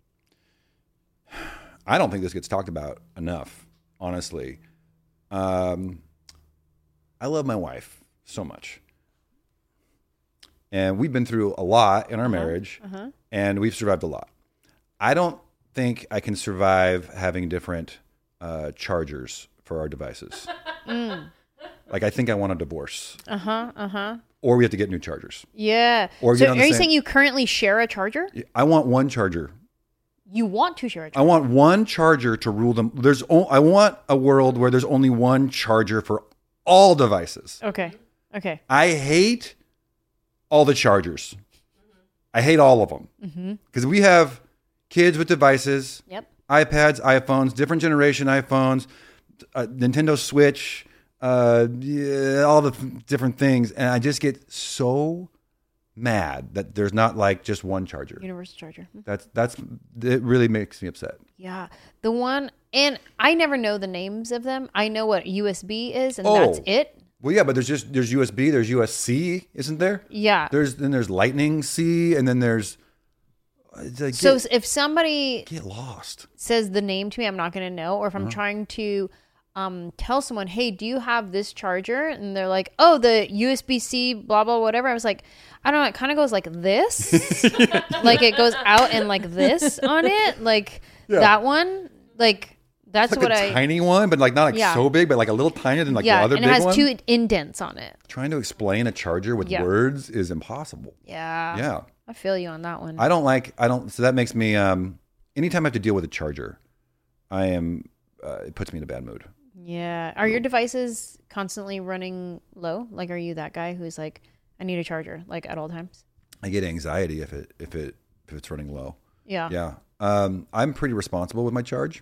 I don't think this gets talked about enough, honestly. I love my wife so much. And we've been through a lot in our marriage, and we've survived a lot. I don't think I can survive having different chargers for our devices. Like, I think I want a divorce. Or we have to get new chargers. Yeah. Or So, get on are the you same- saying you currently share a charger? I want one charger. You want to share a I charger? want one charger to rule them. I want a world where there's only one charger for all devices. Okay. Okay. I hate all the chargers. I hate all of them because we have kids with devices, Yep. iPads, iPhones, different generation iPhones, Nintendo Switch, all the different things, and I just get so mad that there's not like just one charger. Universal charger. That's it. Really makes me upset. Yeah. The one, and I never know the names of them. I know what USB is, and Oh. that's it. Well, yeah, but there's USB, there's USB, isn't there? Yeah. There's Lightning C, and then there's get, So if somebody get lost. says the name to me, I'm not going to know. Or if I'm trying to tell someone, hey, do you have this charger? And they're like, oh, the USB-C, blah, blah, whatever. I was like, I don't know. It kind of goes like this. Like it goes out and like this on it. Like that one. Like That's It's like what a tiny one, but like not like Yeah. so big, but like a little tinier than like yeah, the other and big it has one. 2 indents on it. Trying to explain a charger with Yeah. words is impossible. Yeah. Yeah. I feel you on that one. I don't, so that makes me, anytime I have to deal with a charger, it puts me in a bad mood. Yeah. Are your devices constantly running low? Like, are you that guy who's like, I need a charger, like at all times? I get anxiety if it's running low. Yeah. Yeah. I'm pretty responsible with my charge.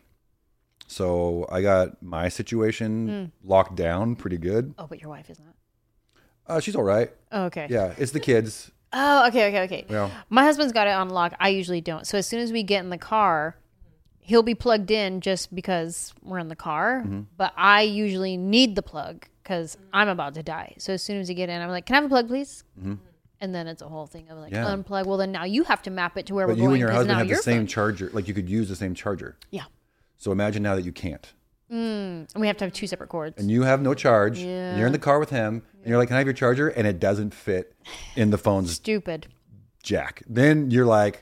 So I got my situation locked down pretty good. Oh, but your wife is not. She's all right. Oh, okay. Yeah. It's the kids. Oh, okay. Yeah. My husband's got it on lock. I usually don't. So as soon as we get in the car, he'll be plugged in just because we're in the car. Mm-hmm. But I usually need the plug because I'm about to die. So as soon as we get in, I'm like, can I have a plug, please? And then it's a whole thing of like, Yeah. unplug. Well, then now you have to map it to where But we're you going. and your 'cause husband now have the your same phone- charger. Like you could use the same charger. Yeah. So imagine now that you can't. And we have to have 2 separate cords. And you have no charge. Yeah. And you're in the car with him. And you're like, can I have your charger? And it doesn't fit in the phone's Stupid. jack. Then you're like,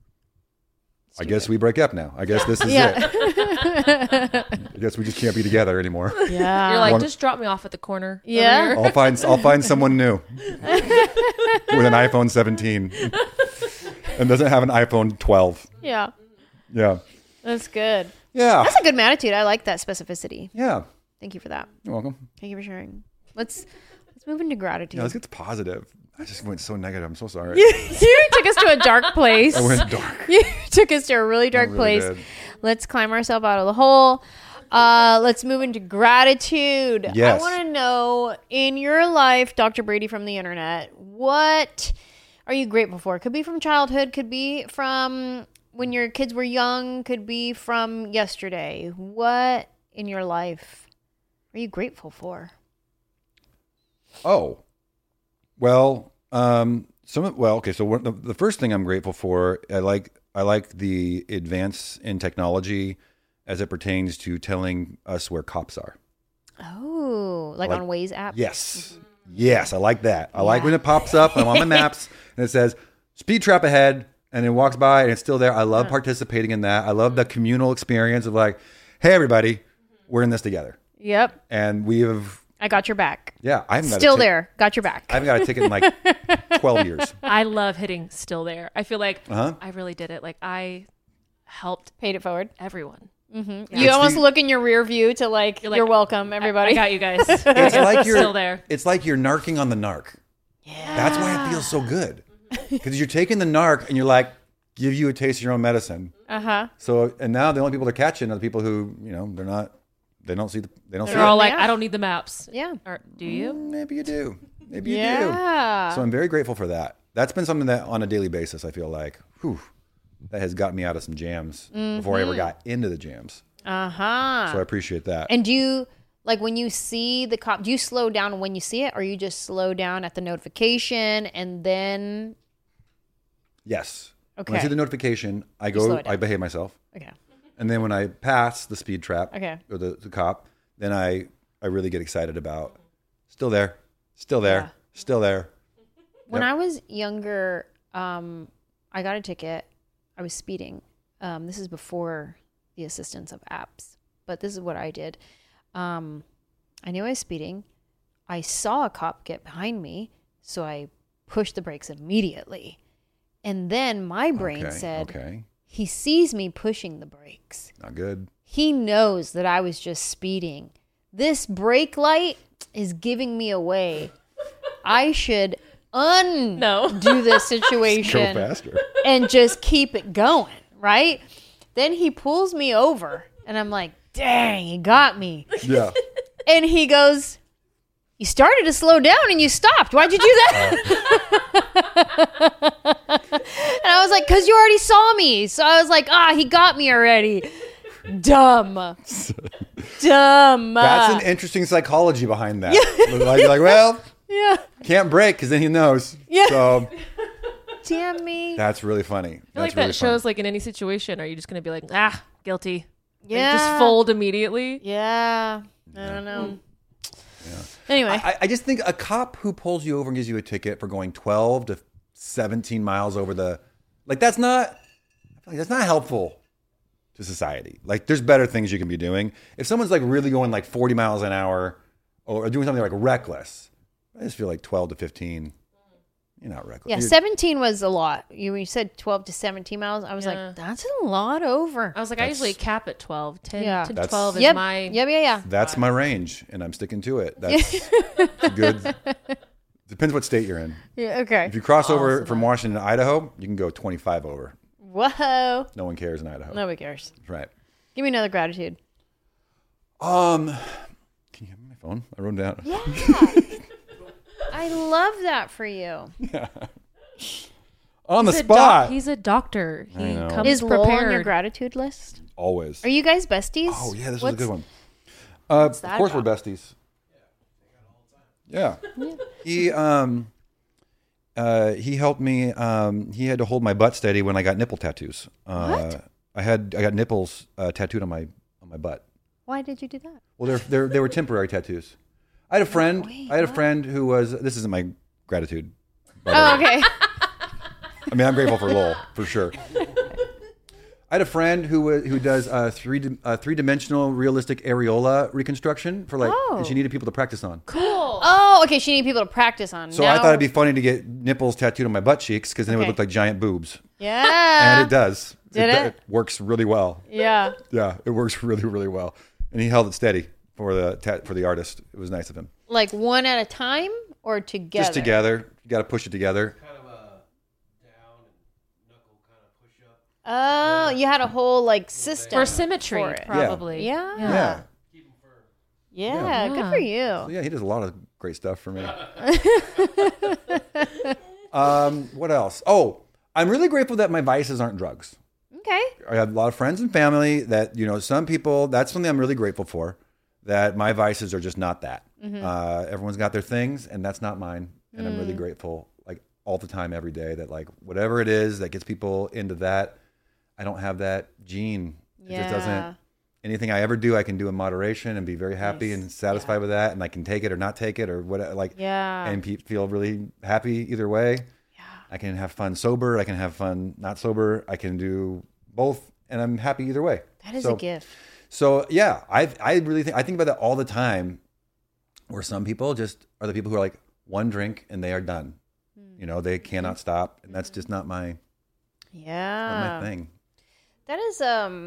I guess we break up now. I guess this is Yeah. it. I guess we just can't be together anymore. Yeah. You're like, One- just drop me off at the corner. over Yeah. here." I'll find someone new with an iPhone 17 and doesn't have an iPhone 12. Yeah. Yeah. That's good. Yeah. That's a good attitude. I like that specificity. Yeah. Thank you for that. You're welcome. Thank you for sharing. Let's move into gratitude. Yeah, let's get to positive. I just went so negative. I'm so sorry. You took us to a dark place. I went dark. You took us to a really dark really place. did. Let's climb ourselves out of the hole. Let's move into gratitude. Yes. I want to know, in your life, Dr. Brady from the internet, what are you grateful for? Could be from childhood, could be from when your kids were young, could be from yesterday. What in your life are you grateful for? Oh, well, okay. So the first thing I'm grateful for, I like the advance in technology as it pertains to telling us where cops are. Oh, like on Waze app? Yes, I like that. I like when it pops up. I'm on the maps and it says speed trap ahead, and it walks by and it's still there. I love participating in that. I love the communal experience of like, hey, everybody, we're in this together, Yep. and we have. I got your back. Yeah, I haven't got Still a ticket. there. Got your back. I haven't got a ticket in like 12 years. I love hitting still there. I feel like Uh-huh. I really did it. Like I helped Paid it forward. everyone. You almost look in your rear view to like, You're like, you're welcome, everybody. I got you guys. It's like you're still there. It's like you're narking on the narc. Yeah, that's why it feels so good because you're taking the narc and you're like, give you a taste of your own medicine. Uh-huh. So and now the only people they're catching are the people who they don't see They're it. all like, Yeah. I don't need the maps. Yeah. Or do you? Maybe you do. Maybe you do. Yeah. So I'm very grateful for that. That's been something that on a daily basis I feel like, that has gotten me out of some jams before I ever got into the jams. Uh-huh. So I appreciate that. And do you, like when you see the cop, do you slow down when you see it, or you just slow down at the notification and then? Yes. Okay. When I see the notification, I slow go, it down. I behave myself. Okay. And then when I pass the speed trap Okay. or the cop, then I really get excited about still there, still there, Yeah. still there. When Yep. I was younger, I got a ticket. I was speeding. This is before the assistance of apps, but this is what I did. I knew I was speeding. I saw a cop get behind me, so I pushed the brakes immediately. And then my brain said, okay, he sees me pushing the brakes. not good. He knows that I was just speeding. This brake light is giving me away. I should undo this Go situation faster. and just keep it going, right? Then he pulls me over, and I'm like, dang, he got me. Yeah. And he goes, you started to slow down and you stopped. Why'd you do that? And I was like, because you already saw me. So I was like, he got me already. Dumb. Dumb. That's an interesting psychology behind that. You're like, well, yeah. can't brake because then he knows. Yeah. So Damn me. that's really funny. I feel That's like that really shows like in any situation, are you just going to be like, guilty? Yeah. Like, just fold immediately. Yeah. I don't know. Anyway. I just think a cop who pulls you over and gives you a ticket for going 12 to 17 miles over the, like that's not helpful. to society. Like, there's better things you can be doing. If someone's like really going like 40 miles an hour or doing something like reckless, I just feel like 12 to 15. You're not reckless. Yeah, 17 was a lot. You said 12 to 17 miles. I was like, that's a lot over. I was like, I usually cap at 12. 10 Yeah. to That's- 12 is Yep. my... Yeah. That's my range, and I'm sticking to it. That's good. Depends what state you're in. Yeah, okay. If you cross over from Washington to Idaho, you can go 25 over. Whoa. No one cares in Idaho. Nobody cares. That's right. Give me another gratitude. Can you have my phone? I wrote it down. Yeah. I love that for you. On the He's a spot. he's a doctor. He know. comes Is Lowell prepared. on your gratitude list? Always. Are you guys besties? Oh yeah, this was a What's- good one. Of that course about? we're besties. Yeah. He helped me. He had to hold my butt steady when I got nipple tattoos. What? I got nipples tattooed on my butt. Why did you do that? Well, they were temporary tattoos. I had a friend. wait, I had a friend who was. This isn't my gratitude. by the Oh, way. okay. I mean, I'm grateful for Lowell for sure. I had a friend who does three-dimensional realistic areola reconstruction for like, Oh. and she needed people to practice on. Cool. Oh, okay. She needed people to practice on. So I thought it'd be funny to get nipples tattooed on my butt cheeks because then it would Okay. look like giant boobs. Yeah. And it does. Did do- it? works really well. Yeah. Yeah, it works really, really well. And he held it steady for the artist. It was nice of him. Like one at a time or together? Just together. You got to push it together. Kind of a down and knuckle kind of push up. Oh, you had a whole like system For symmetry, for it. probably. Yeah. Yeah. Keep them firm. Yeah. Good for you. So yeah, he does a lot of great stuff for me. What else? Oh, I'm really grateful that my vices aren't drugs. Okay. I have a lot of friends and family that, some people, that's something I'm really grateful for, that my vices are just not that. Everyone's got their things and that's not mine. And I'm really grateful, like all the time, every day, that like whatever it is that gets people into that, I don't have that gene. It just doesn't, anything I ever do, I can do in moderation and be very happy and satisfied with that. And I can take it or not take it or what, like, Yeah. and feel really happy either way. Yeah. I can have fun sober. I can have fun not sober. I can do both, and I'm happy either way. That is a gift. So yeah, I really think about that all the time. Where some people just are the people who are like one drink and they are done. They cannot stop, and that's just not my Yeah. thing. That is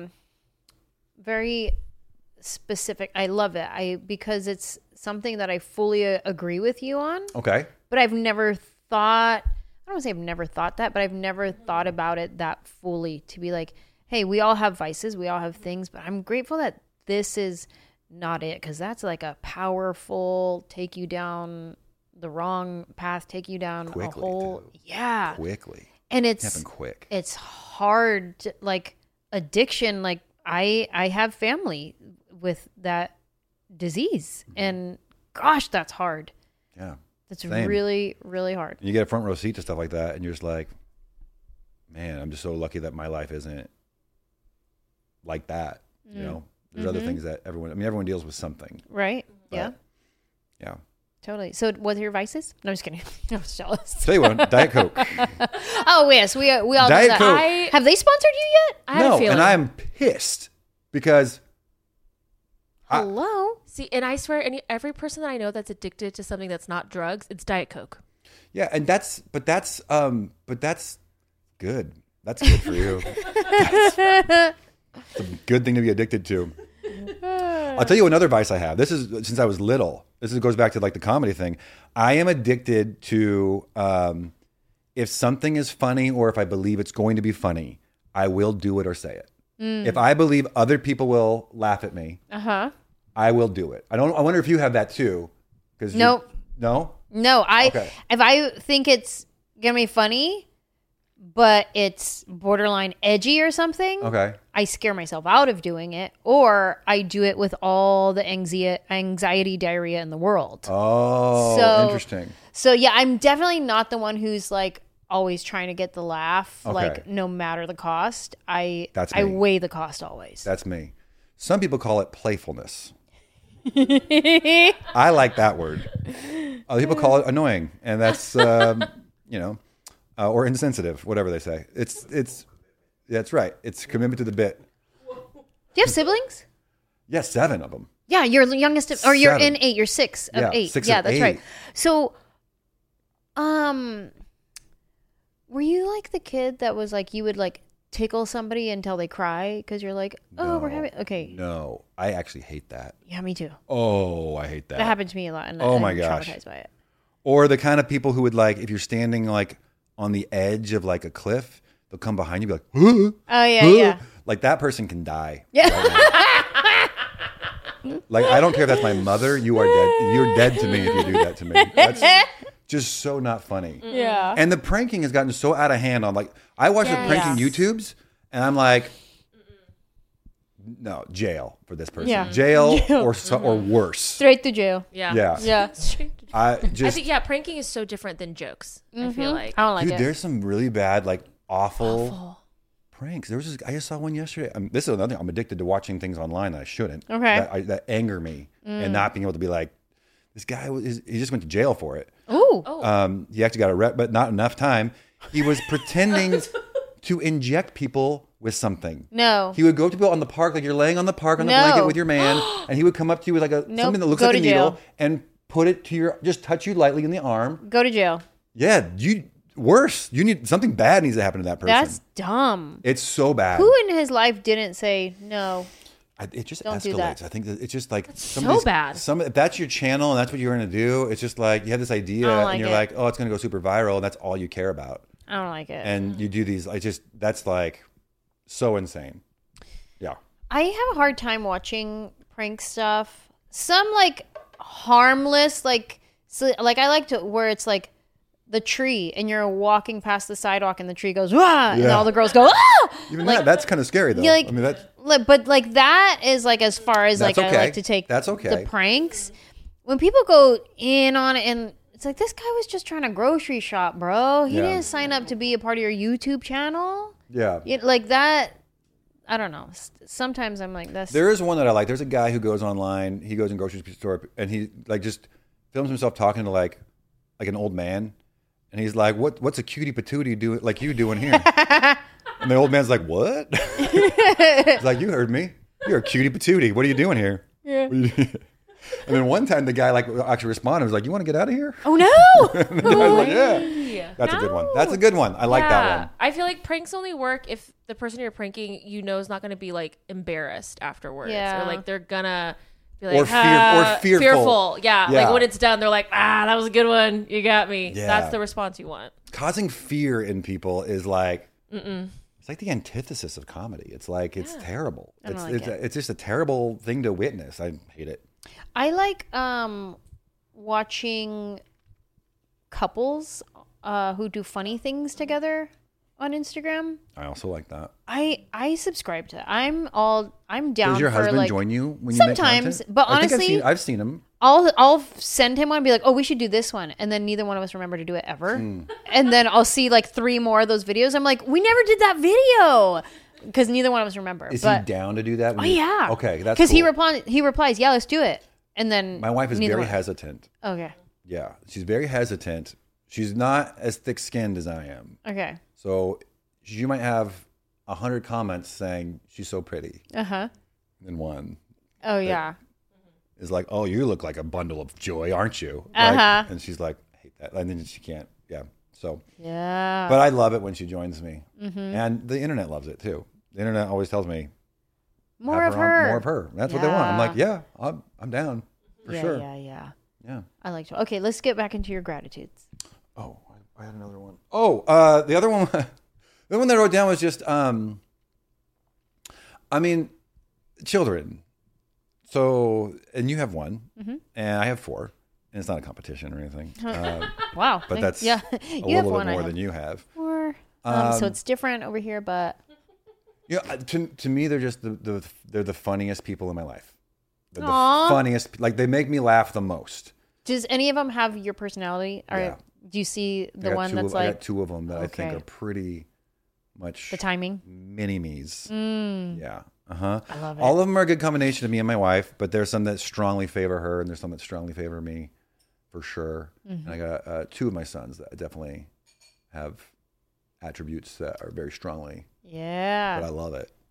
very specific. I love it. Because it's something that I fully agree with you on. Okay. But I've never thought, I don't want to say I've never thought that, but I've never thought about it that fully to be like, hey, we all have vices, we all have things, but I'm grateful that this is not it, because that's like a powerful take you down the wrong path, take you down Quickly, a whole, too. yeah. Quickly. And Happen quick. it's hard to, like addiction, like I have family with that disease, and gosh, that's hard. Yeah. That's Same. really, really hard. And you get a front row seat to stuff like that, and you're just like, man, I'm just so lucky that my life isn't like that. There's other things that everyone deals with something. Right? But, Yeah, Yeah. totally. So, what are your vices? No, I'm just kidding. I was jealous. Tell you what, Diet Coke. Oh yes, we all Diet do that. Coke. Have they sponsored you yet? I had a feeling. and I'm pissed because Hello. See, and I swear, every person that I know that's addicted to something that's not drugs, it's Diet Coke. yeah, and that's good. That's good for you. It's a good thing to be addicted to. I'll tell you another vice I have. This is since I was little. Goes back to like the comedy thing. I am addicted to if something is funny or if I believe it's going to be funny, I will do it or say it. If I believe other people will laugh at me, I will do it. I wonder if you have that too. Because Nope. No. No, Okay. if I think it's gonna be funny, but it's borderline edgy or something, Okay. I scare myself out of doing it, or I do it with all the anxiety diarrhea in the world. Oh, So- interesting. So yeah, I'm definitely not the one who's like always trying to get the laugh, Okay. like no matter the cost. That's I me. weigh the cost always. That's me. Some people call it playfulness. I like that word. Other people call it annoying, and that's or insensitive, whatever they say. That's right. It's commitment to the bit. Do you have siblings? Yeah, 7 of them. Yeah, you're the youngest, or you're 7. in 8. You're 6 of Yeah, 8. 6 yeah, of that's 8. right. So, were you like the kid that was like you would like tickle somebody until they cry because you're like, oh, we're having okay. No, I actually hate that. Yeah, me too. Oh, I hate that. That happened to me a lot. And Oh my I'm gosh. traumatized by it. Or the kind of people who would like, if you're standing like on the edge of like a cliff, they'll come behind you and be like, huh? Oh yeah, yeah. Like that person can die. Yeah. Right now. Like I don't care if that's my mother. You are dead. You're dead to me if you do that to me. That's just so not funny. Yeah. And the pranking has gotten so out of hand. On like I watch the pranking YouTubes, and I'm like, no, jail for this person. Yeah. Jail or worse. Straight to jail. Yeah. Yeah. Yeah. I I just think pranking is so different than jokes. I feel like. I don't like dude, it. there's some really bad, like awful pranks. There was I just saw one yesterday. This is another thing. I'm addicted to watching things online that I shouldn't. Okay. That anger me and not being able to be like, this guy he just went to jail for it. Ooh. He actually got arrested, but not enough time. He was pretending to inject people with something. No. He would go up to people on the park, like you're laying on the park on the No. blanket with your man, and he would come up to you with like something that looks Go like a to needle jail. and put it to just touch you lightly in the arm. Go to jail. Yeah, worse. You need something bad needs to happen to that person. That's dumb. It's so bad. Who in his life didn't say no? It just Don't do escalates. that. I think that it's just like so bad. If that's your channel and that's what you're going to do, it's just like you have this idea I don't and like you're it. like, oh, it's going to go super viral, and that's all you care about. I don't like it. And you do these. That's like so insane. Yeah. I have a hard time watching prank stuff. Some like harmless, like I like to where it's like the tree and you're walking past the sidewalk and the tree goes wah, and Yeah. all the girls go ah. Even Like, that's kind of scary though. you like- I mean, that's But like that is like as far as That's like I okay. like to take That's okay. the pranks. When people go in on it and it's like this guy was just trying to grocery shop, bro. He Yeah. didn't sign up to be a part of your YouTube channel. yeah. Like that. I don't know. Sometimes I'm like that's There is one that I like. There's a guy who goes online. He goes in grocery store and he like just films himself talking to like an old man, and he's like, "What's a cutie patootie doing like you doing here?" And the old man's like, "What?" He's like, "You heard me. You're a cutie patootie. What are you doing here?" Yeah. And then one time the guy like actually responded, was like, "You want to get out of here?" oh no. And I was like, "Yeah." That's a good one. That's a good one. I like that one. I feel like pranks only work if the person you're pranking, is not going to be like embarrassed afterwards, Yeah. or like they're gonna be like Or fearful. Yeah, Yeah. like when it's done, they're like, that was a good one. You got me. Yeah. That's the response you want. Causing fear in people is like it's like the antithesis of comedy. It's like it's terrible. don't like It's it. it's just a terrible thing to witness. I hate it. I like watching couples who do funny things together on Instagram. I also like that. I subscribe to that. I'm down Does your for husband like join you when you sometimes, make content? but I think honestly- I've seen him. I'll send him one and be like, oh, we should do this one. And then neither one of us remember to do it ever. And then I'll see like 3 more of those videos. I'm like, we never did that video. Because neither one of us remember. Is but, he down to do that? Oh, yeah. Okay, that's Because cool. he replies, yeah, let's do it. And then My wife is neither very one- hesitant. Okay. Yeah, she's very hesitant. She's not as thick-skinned as I am. Okay. So you might have 100 comments saying she's so pretty, Uh-huh. and one Oh, yeah. is like, "Oh, you look like a bundle of joy, aren't you?" Uh-huh. And she's like, "I hate that," and then she can't. Yeah. So, Yeah. but I love it when she joins me, Mm-hmm. and the internet loves it too. The internet always tells me More have of on, her. more of her. That's what they want. I'm Yeah. like, yeah, I'm down for yeah, sure. Yeah, yeah. Yeah. I like to. Okay, let's get back into your gratitudes. Oh, I had another one. Oh, the other one, the one that I wrote down was just, I mean, children. So, and you have one, Mm-hmm. and I have 4, and it's not a competition or anything. Wow. But that's yeah. a You have little one. bit I more have than you have. 4. So it's different over here, but You know, to me, they're just they're the funniest people in my life. They're the Aw. funniest. Like they make me laugh the most. does any of them have your personality? Or Yeah. do you see I the got one that's I got like 2 of them that I think Okay. are pretty much the timing? mini me's. Mm. Yeah. Uh-huh. I love it. All of them are a good combination of me and my wife, but there's some that strongly favor her and there's some that strongly favor me for sure. Mm-hmm. And I got 2 of my sons that definitely have attributes that are very strongly, but Yeah. I love it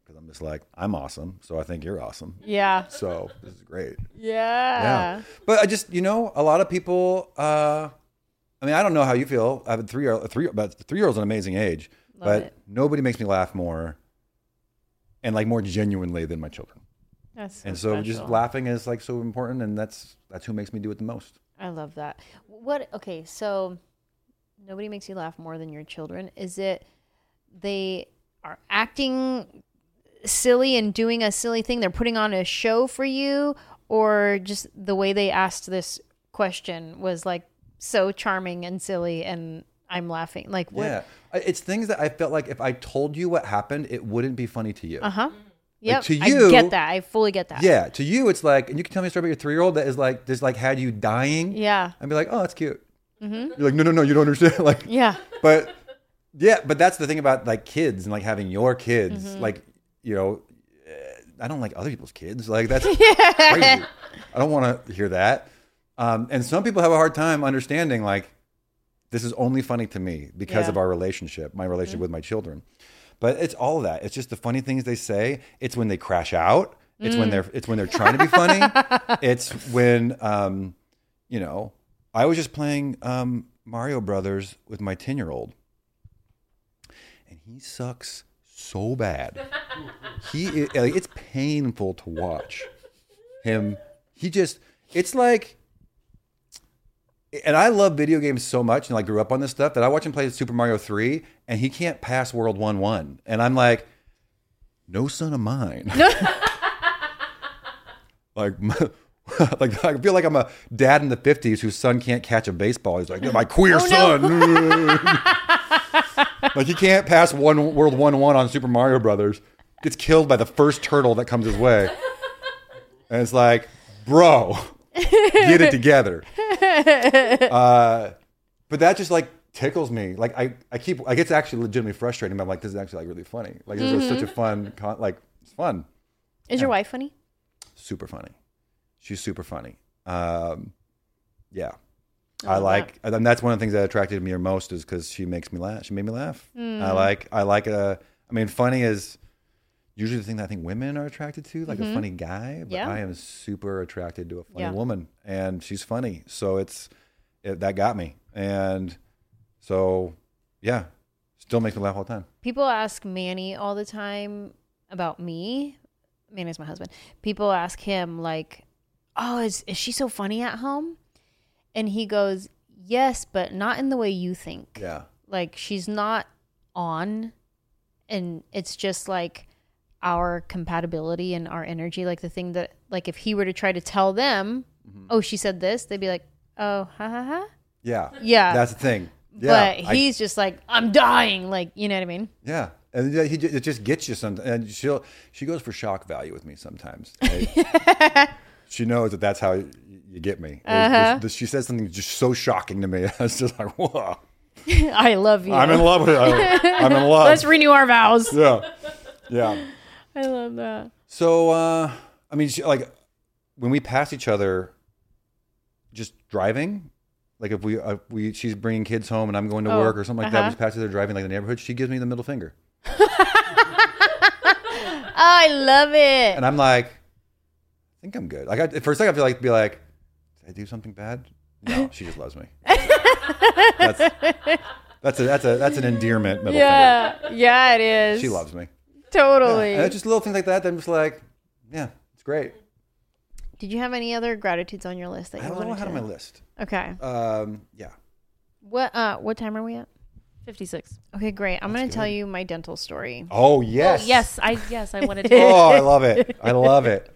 because I'm just like, I'm awesome, so I think you're awesome. Yeah. So this is great. Yeah. But I just, a lot of people, I mean, I don't know how you feel. I have a 3-year-old's an amazing age, but it. nobody makes me laugh more and like more genuinely than my children. That's And so just special. laughing is like so important, and that's who makes me do it the most. I love that. Okay, so nobody makes you laugh more than your children. Is it they are acting silly and doing a silly thing? They're putting on a show for you, or just the way they asked this question was like so charming and silly and I'm laughing? Like what? Yeah. It's things that I felt like if I told you what happened, it wouldn't be funny to you. Uh-huh. Yep. to I you- get that. I fully get that. Yeah. To you, it's like, and you can tell me a story about your 3-year-old that is like, just like had you dying. Yeah. I'd be like, oh, that's cute. You're like, no, you don't understand. Like, Yeah. but yeah, but that's the thing about like kids and like having your kids. Like, I don't like other people's kids. Like that's crazy. I don't want to hear that. And some people have a hard time understanding like this is only funny to me because Yeah. of our relationship, my relationship with my children. But it's all of that. It's just the funny things they say. It's when they crash out. It's when they're trying to be funny. It's when I was just playing Mario Brothers with my 10-year-old, and he sucks so bad. It's painful to watch him. It's like, and I love video games so much, and like grew up on this stuff that I watch him play Super Mario 3, and he can't pass World 1-1, and I'm like, no son of mine. Like I feel like I'm a dad in the 50s whose son can't catch a baseball. He's like, my queer son. Like he can't pass World 1-1 on Super Mario Brothers. Gets killed by the first turtle that comes his way. And it's like, bro, get it together. But that just like tickles me. Like I get actually legitimately frustrating, but I'm like, this is actually like really funny. Like this is such a fun, it's fun. Is your wife funny? Super funny. She's super funny. Yeah. love And that's one of the things that attracted me her most is because she makes me laugh. She made me laugh. Funny is usually the thing that I think women are attracted to, like a funny guy. But Yeah. I am super attracted to a funny Yeah. woman, and she's funny. So that got me. And so, yeah, still makes me laugh all the time. People ask Manny all the time about me. Manny's my husband. People ask him like, "Oh, is she so funny at home?" And he goes, "Yes, but not in the way you think. Yeah. Like she's not on, and it's just like our compatibility and our energy. Like the thing that, like, if he were to try to tell them, oh, she said this, they'd be like, oh, ha ha ha. Yeah. Yeah. That's the thing. Yeah. But he's just like, I'm dying. Like, you know what I mean? Yeah, and it just gets you something. And she goes for shock value with me sometimes. Like, she knows that's how you get me. She says something just so shocking to me. It's just like, whoa, I love you. I'm in love with her. I'm in love. Let's renew our vows. Yeah, yeah. I love that. So, like when we pass each other, just driving. Like if she's bringing kids home and I'm going to work or something like that, we just pass each other driving like the neighborhood. She gives me the middle finger. I love it. And I'm like, I think I'm good. Like at first, I feel like be like, did I do something bad? No, she just loves me. That's an endearment middle finger. Yeah, it is. She loves me. Totally. And it's just little things like that. That I'm just like, yeah, it's great. Did you have any other gratitudes on your list that I you don't know wanted how to? on my list. Okay. Yeah. What time are we at? 56. Okay, great. I'm going to tell you my dental story. Oh yes. Yes, I wanted to. Oh, I love it. I love it.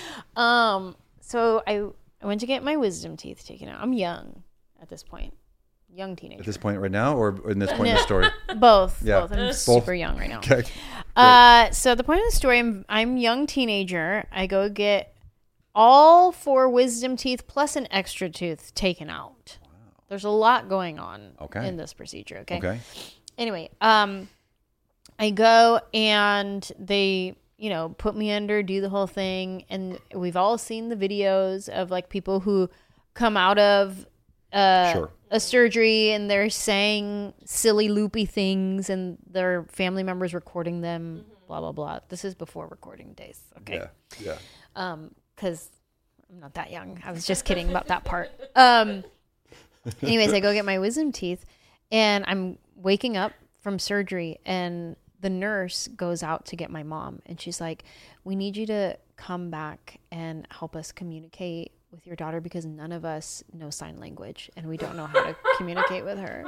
So I went to get my wisdom teeth taken out. I'm young at this point. Young teenager. At this point right now, or in this point in the story? Both. Yeah. Both. I'm Both. super young right now. Okay. So the point of the story, I'm young teenager. I go get all 4 wisdom teeth plus an extra tooth taken out. Wow. There's a lot going on in this procedure. Okay. Anyway, I go and they, put me under, do the whole thing. And we've all seen the videos of like people who come out of a surgery and they're saying silly loopy things and their family members recording them blah blah blah. This is before recording days. Okay. Yeah. Because I'm not that young. I was just kidding about that part. Anyways, I go get my wisdom teeth, and I'm waking up from surgery, and the nurse goes out to get my mom, and she's like, "We need you to come back and help us communicate with your daughter because none of us know sign language, and we don't know how to communicate with her."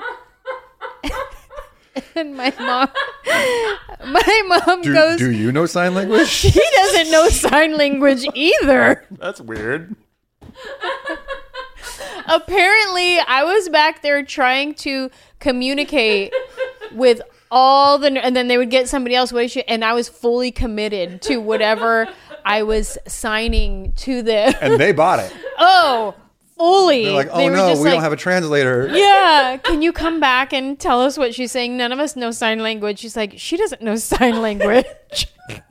And my mom goes, Do you know sign language? "He doesn't know sign language either." That's weird. Apparently, I was back there trying to communicate with all and then they would get somebody else, and I was fully committed to whatever I was signing to them. And they bought it. Oh, fully. They're like, They oh were no, just we like, don't have a translator. Yeah, can you come back and tell us what she's saying? None of us know sign language. She's like, she doesn't know sign language.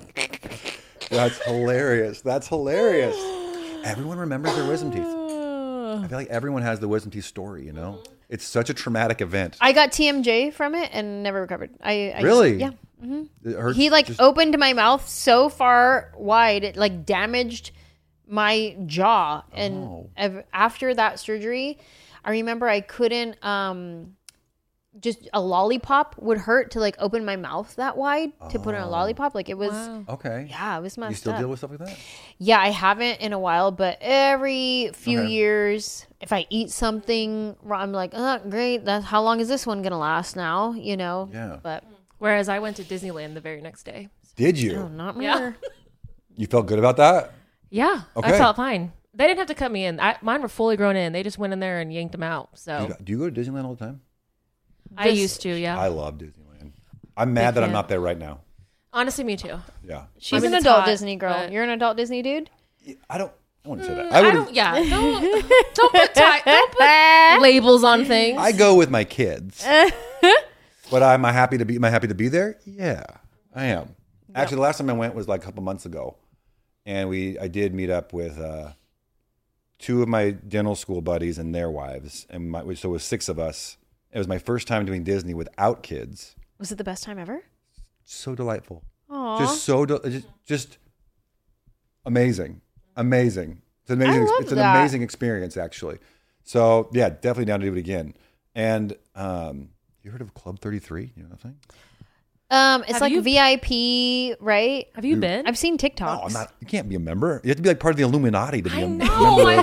That's hilarious. That's hilarious. Everyone remembers their wisdom teeth. I feel like everyone has the wisdom teeth story, you know? It's such a traumatic event. I got TMJ from it and never recovered. I Really? Yeah. It hurts He like just- opened my mouth so far wide it like damaged my jaw, and after that surgery I remember I couldn't just a lollipop would hurt to like open my mouth that wide to put in a lollipop. Like it was Okay. yeah, it was messed You still up. deal with stuff like that? Yeah, I haven't in a while, but every few years, if I eat something, I'm like, oh, great. How long is this one gonna last now? You know. Yeah. But Whereas I went to Disneyland the very next day. Did you? oh, not me. Yeah. You felt good about that? Yeah, Okay. I felt fine. They didn't have to cut me in. Mine were fully grown in. They just went in there and yanked them out. So Do you go to Disneyland all the time? I used to, yeah. I love Disneyland. I'm mad that I'm fan. not there right now. Honestly, me too. Yeah. She's I mean, an it's adult hot, Disney girl. but- You're an adult Disney dude. I wouldn't say that. I would've- don't. Yeah. Don't put labels on things. I go with my kids. But am I happy to be there? Yeah, I am. Actually, the last time I went was like a couple months ago, and I did meet up with two of my dental school buddies and their wives, and so it was 6 of us. It was my first time doing Disney without kids. Was it the best time ever? So delightful. Aw. Just amazing. It's amazing. I love It's an that. amazing experience, actually. So yeah, definitely down to do it again. And you heard of Club 33? You know that thing? It's Have like you- VIP, right? Have you been? I've seen TikToks. No, I'm not. You can't be a member. You have to be like part of the Illuminati to be a member.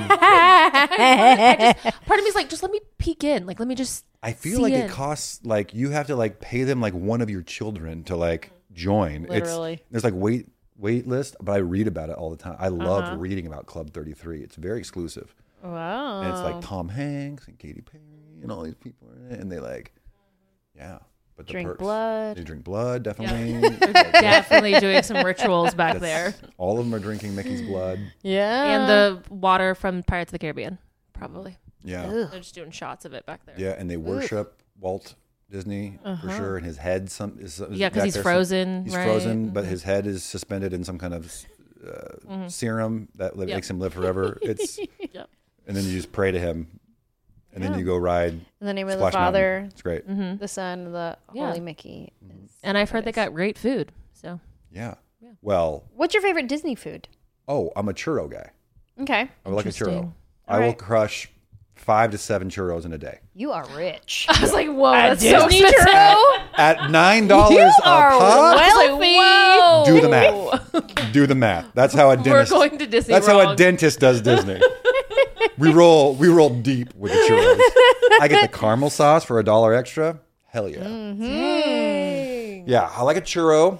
Part of me's like, just let me peek in. Like, let me just. I feel see like in. it costs like you have to like pay them like one of your children to like join. Literally. There's like wait list, but I read about it all the time. I love reading about Club 33. It's very exclusive. Wow. And it's like Tom Hanks and Katy Perry and all these people are in it, and they like, yeah. But the Drink perks. blood. They drink blood, definitely. Definitely doing some rituals back there. All of them are drinking Mickey's blood. Yeah. And the water from Pirates of the Caribbean, probably. Yeah. Ugh. They're just doing shots of it back there. Yeah, and they worship Walt Disney for sure, and his head is Yeah, because back he's there, frozen. He's right? frozen, but his head is suspended in some kind of serum that Yep. makes him live forever. It's Yep. and then you just pray to him, and then you go ride In the name of the Splash Father, Mountain. It's great. the Son, and the Yeah. Holy Mickey. And I've heard they got great food. So Yeah. Well, What's your favorite Disney food? I'm a churro guy. Okay. I would like a churro. Interesting. I will Alright. crush 5 to 7 churros in a day. You are rich. I was like, whoa, that's so Disney expensive. churro? At $9 a pop, I was like, whoa. do the math. Do the math. That's how a We're dentist. going to Disney That's how a wrong. dentist does Disney. we roll deep with the churros. I get the caramel sauce for $1 extra. Hell yeah. Dang. Yeah, I like a churro.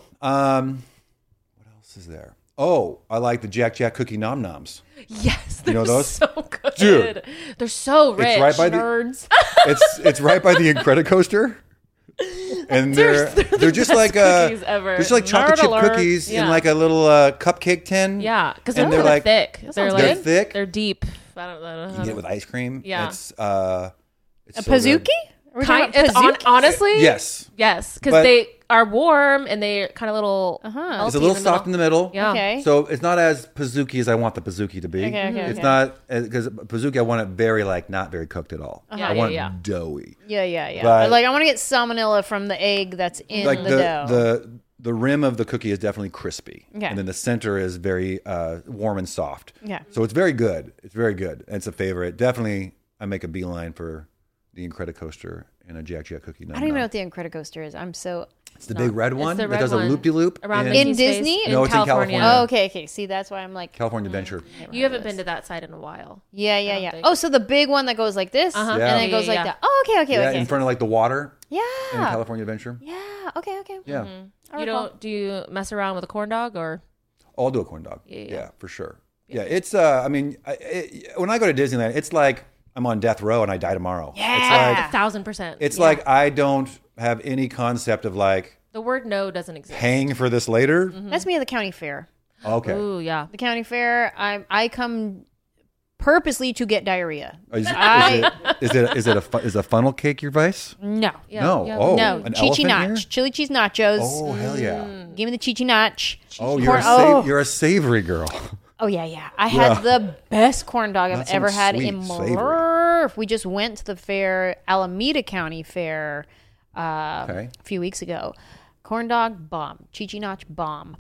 What else is there? Oh, I like the Jack Jack cookie nom noms. Yes, they're know those? so good. Dude. They're so rich. It's right by the Nerds. it's right by the Incredicoaster. And they're just like cookies ever. just like chocolate Nerd chip alert. cookies in Yeah. like a little cupcake tin. Yeah, because And they're, they're like- thick. They're sounds like They're thick. They're deep. I don't know. You can get it with ice cream. Yeah. It's A so good. Pizookie? Are we talking Kind, about Pizookie? honestly, Yes. yes, because But- they are warm and they're kind of little. Uh-huh. It's a little soft in the middle. Yeah. Okay. So it's not as Pizookie as I want the Pizookie to be. Okay, okay, It's okay. not because Pizookie I want it very like not very cooked at all. Yeah, I want yeah, it doughy. Yeah. But- like I want to get salmonella from the egg that's in Like the dough. the rim of the cookie is definitely crispy. Okay. And then the center is very warm and soft. Yeah. So it's very good. It's very good. It's a favorite. Definitely, I make a beeline for the Incredicoaster and a Jack Jack cookie. I don't even know what the Incredicoaster is. I'm so It's the big red one the that red does a one. loop-de-loop Around In Mickey's face Disney? No, it's in California. Oh, okay. See, that's why I'm like, California Adventure. You haven't been to that side in a while. yeah. think. Oh, so the big one that goes like this, Uh-huh. and Yeah. then it goes Yeah, like yeah. that. Oh, okay. Yeah, in front of like the water in Yeah. California Adventure. Yeah. Okay. Yeah. You don't? Do you mess around with a corn dog or? I'll do a corn dog. Yeah. Yeah, for sure. Yeah, it's I mean, when I go to Disneyland, it's like I'm on death row and I die tomorrow. Yeah. 1,000%. It's like I don't have any concept of like The word no doesn't exist. paying for this later. That's me at the county fair. Okay. Ooh, yeah. The county fair, I come purposely to get diarrhea. Is I- is a funnel cake your vice? No. Yeah, No. yeah. Oh, No, an Chi elephant Nach, ear? chili cheese nachos. Oh hell yeah! Give me the Chi Nach. Oh, Corn- you're a savory girl. Oh yeah. I had the best corn dog I've Not so ever had in sweet, my savory. life. We just went to the fair, Alameda County Fair, Okay. a few weeks ago. Corn dog bomb, Chi Nach bomb.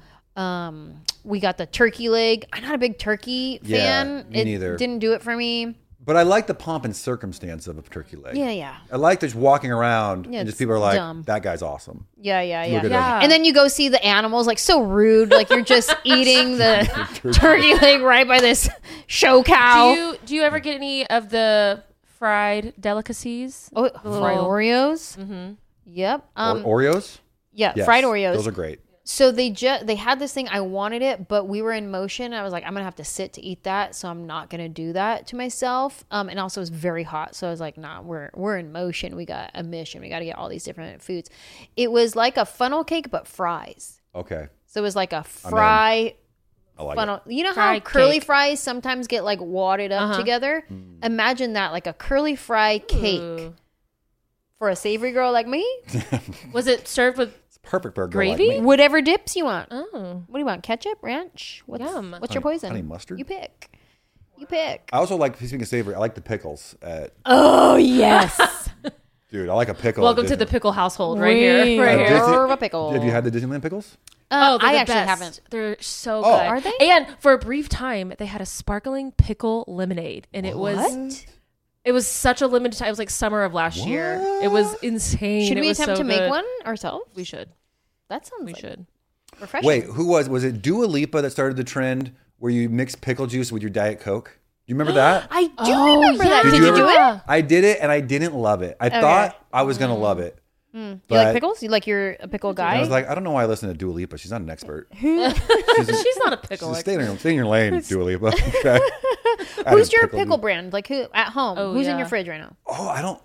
We got the turkey leg. I'm not a big turkey Yeah, fan. me It neither. didn't do it for me. But I like the pomp and circumstance of a turkey leg. Yeah. I like just walking around and it's just people are like, dumb. "That guy's awesome." Yeah. Look at Yeah. And then you go see the animals, like so rude. Like you're just eating the turkey leg right by this show cow. Do you ever get any of the fried delicacies? Oh, fried Oreos. Mm-hmm. Yep. Oreos? Yeah, Yes, fried Oreos. Those are great. So they had this thing. I wanted it, but we were in motion. I was like, I'm gonna have to sit to eat that, so I'm not gonna do that to myself. And also, it's very hot, so I was like, nah, we're in motion. We got a mission. We got to get all these different foods. It was like a funnel cake, but fries. Okay. So it was like a fry I like funnel. You know how Fried curly cake. fries sometimes get like wadded up together? Imagine that, like a curly fry cake Ooh. for a savory girl like me. Was it served with? It's perfect for a girl Gravy? like me. Whatever dips you want. Oh, What do you want? Ketchup, ranch? Yum. What's your poison? honey mustard? You pick. You pick. I also like, speaking of savory, I like the pickles. Oh yes. Dude, I like a pickle. welcome to the pickle household, right here. Right We here. Disney- love a pickle. Have you had the Disneyland pickles? Oh, they're I the actually best. haven't. They're so Oh. good. Are they? And for a brief time, they had a sparkling pickle lemonade, and it was such a limited time. It was like summer of last year. It was insane. Should It we was attempt so to make good. one ourselves? We should. That sounds We like should. refreshing. Wait, who was it Dua Lipa that started the trend where you mix pickle juice with your Diet Coke? Do you remember that? I do remember that. yeah. Did you do ever- it? I did it and I didn't love it. I thought I was going to love it. You But like pickles? You like you're a pickle guy? I was like, I don't know why I listen to Dua Lipa. She's not an expert. She's not a pickle. Just stay in your lane, Dua Lipa. Okay. Who's your Pickle pickle juice. brand? Like who at home? Oh, Who's in yeah. your fridge right now? Oh, I don't.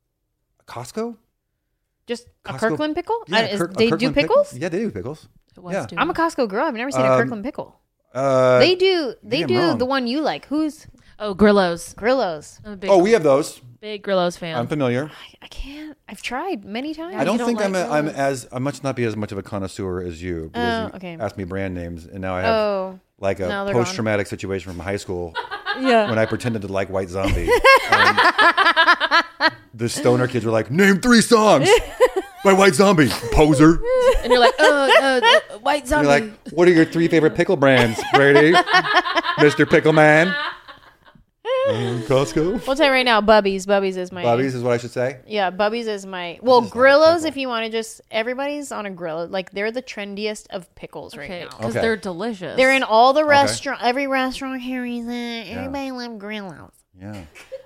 Costco? Just a Costco- Kirkland pickle? Yeah, They do Kirkland pickles? Yeah, they do pickles. It was Yeah. doing I'm a Costco girl. I've never seen a Kirkland pickle. They do. They maybe I'm do wrong. the one you like. Who's Oh, Grillos. Grillos? I'm a big, Oh, we have those. big Grillos fan. I'm familiar. I can't. I've tried many times. I don't don't think like I must not be as much of a connoisseur as you because Oh, okay. you asked me brand names and now I have Oh, like no, a they're post traumatic situation from high school yeah. when I pretended to like White Zombie. And the stoner kids were like, "Name 3 songs by White Zombie, poser." and you're like, White And Zombie. you're like, "What are your 3 favorite pickle brands, Brady? Mr. Pickle Man?" Costco. We'll tell you right now, Bubby's. Bubby's is my. Bobby's is what I should say. Yeah, Bubby's is my. Well, This is not a Grillos. pickle. If you want to just, everybody's on a grill. Like they're the trendiest of pickles okay, right now. because Okay. they're delicious. They're in all the restaurant. Every restaurant here is in. Yeah. Everybody love Grillos. Yeah.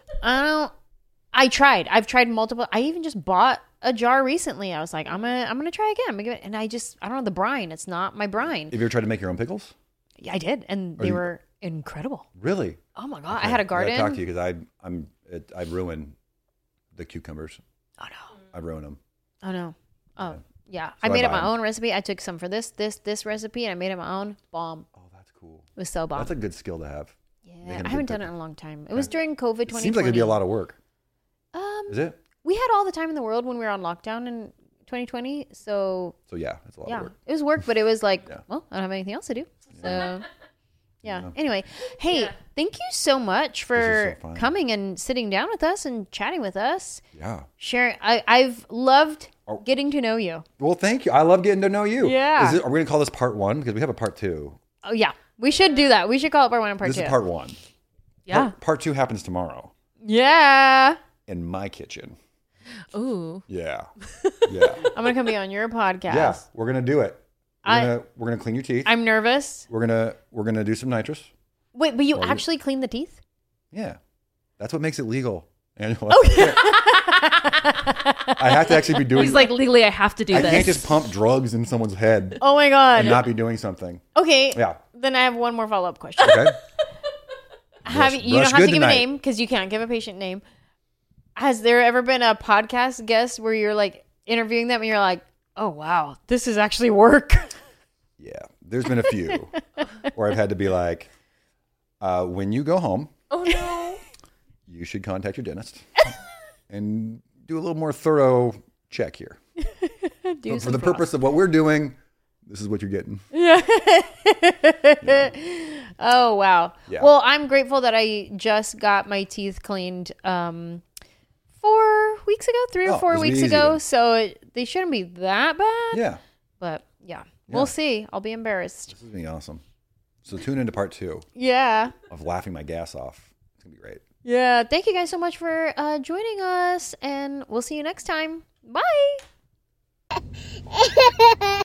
I tried. I've tried multiple. I even just bought a jar recently. I was like, I'm gonna try again. I'm gonna give it, and I don't know the brine. It's not my brine. Have you ever tried to make your own pickles? Yeah, I did, and they were incredible. Really? Oh my god! I had a I gotta garden. talk to you because I ruined the cucumbers. Oh no! I ruined them. Oh no! Oh yeah! So I I made up buy my 'em. own recipe. I took some for this recipe, and I made it my own. Bomb! Oh, that's cool. It was so bomb. That's a good skill to have. Yeah, making a I good haven't done it pickle. in a long time. It was during COVID 2020. Seems like it'd be a lot of work. Is it? We had all the time in the world when we were on lockdown in 2020. So So yeah, it's a lot yeah, of work. it was work, but it was like, Yeah. well, I don't have anything else to do. So yeah. Anyway, hey, thank you so much for This is so fun. coming and sitting down with us and chatting with us. Yeah. Sharing, I've loved getting to know you. Well, thank you. I love getting to know you. Yeah. Are we going to call this part 1? Because we have a part 2. Oh yeah, we should do that. We should call it part 1 and part 2. This is part 1. Yeah. Part 2 happens tomorrow Yeah. in my kitchen. Ooh. Yeah. Yeah. I'm gonna come be on your podcast. Yeah. We're going to do it. We're gonna clean your teeth. I'm nervous. We're gonna do some nitrous. Wait, but you actually clean the teeth? Yeah. That's what makes it legal. Angela. Okay. I have to actually be doing. He's like, legally, I have to do I this. can't just pump drugs in someone's head Oh my god. and not be doing something. Okay. Yeah. Then I have one more follow-up question. Okay. You brush don't have to good give tonight. a name because you can't give a patient name. Has there ever been a podcast guest where you're like interviewing them and you're like, oh wow, this is actually work? Yeah. There's been a few where I've had to be like, when you go home, Oh no. you should contact your dentist and do a little more thorough check here. For the purpose of what we're doing, this is what you're getting. Oh wow. Yeah. Well, I'm grateful that I just got my teeth cleaned 4 weeks ago, 3 or Oh, 4 this will be weeks easy ago. then. So they shouldn't be that bad. Yeah. But yeah, we'll see. I'll be embarrassed. This is going to be awesome. So tune into part 2 Yeah. of laughing my gas off. It's going to be great. Yeah. Thank you guys so much for joining us, and we'll see you next time. Bye.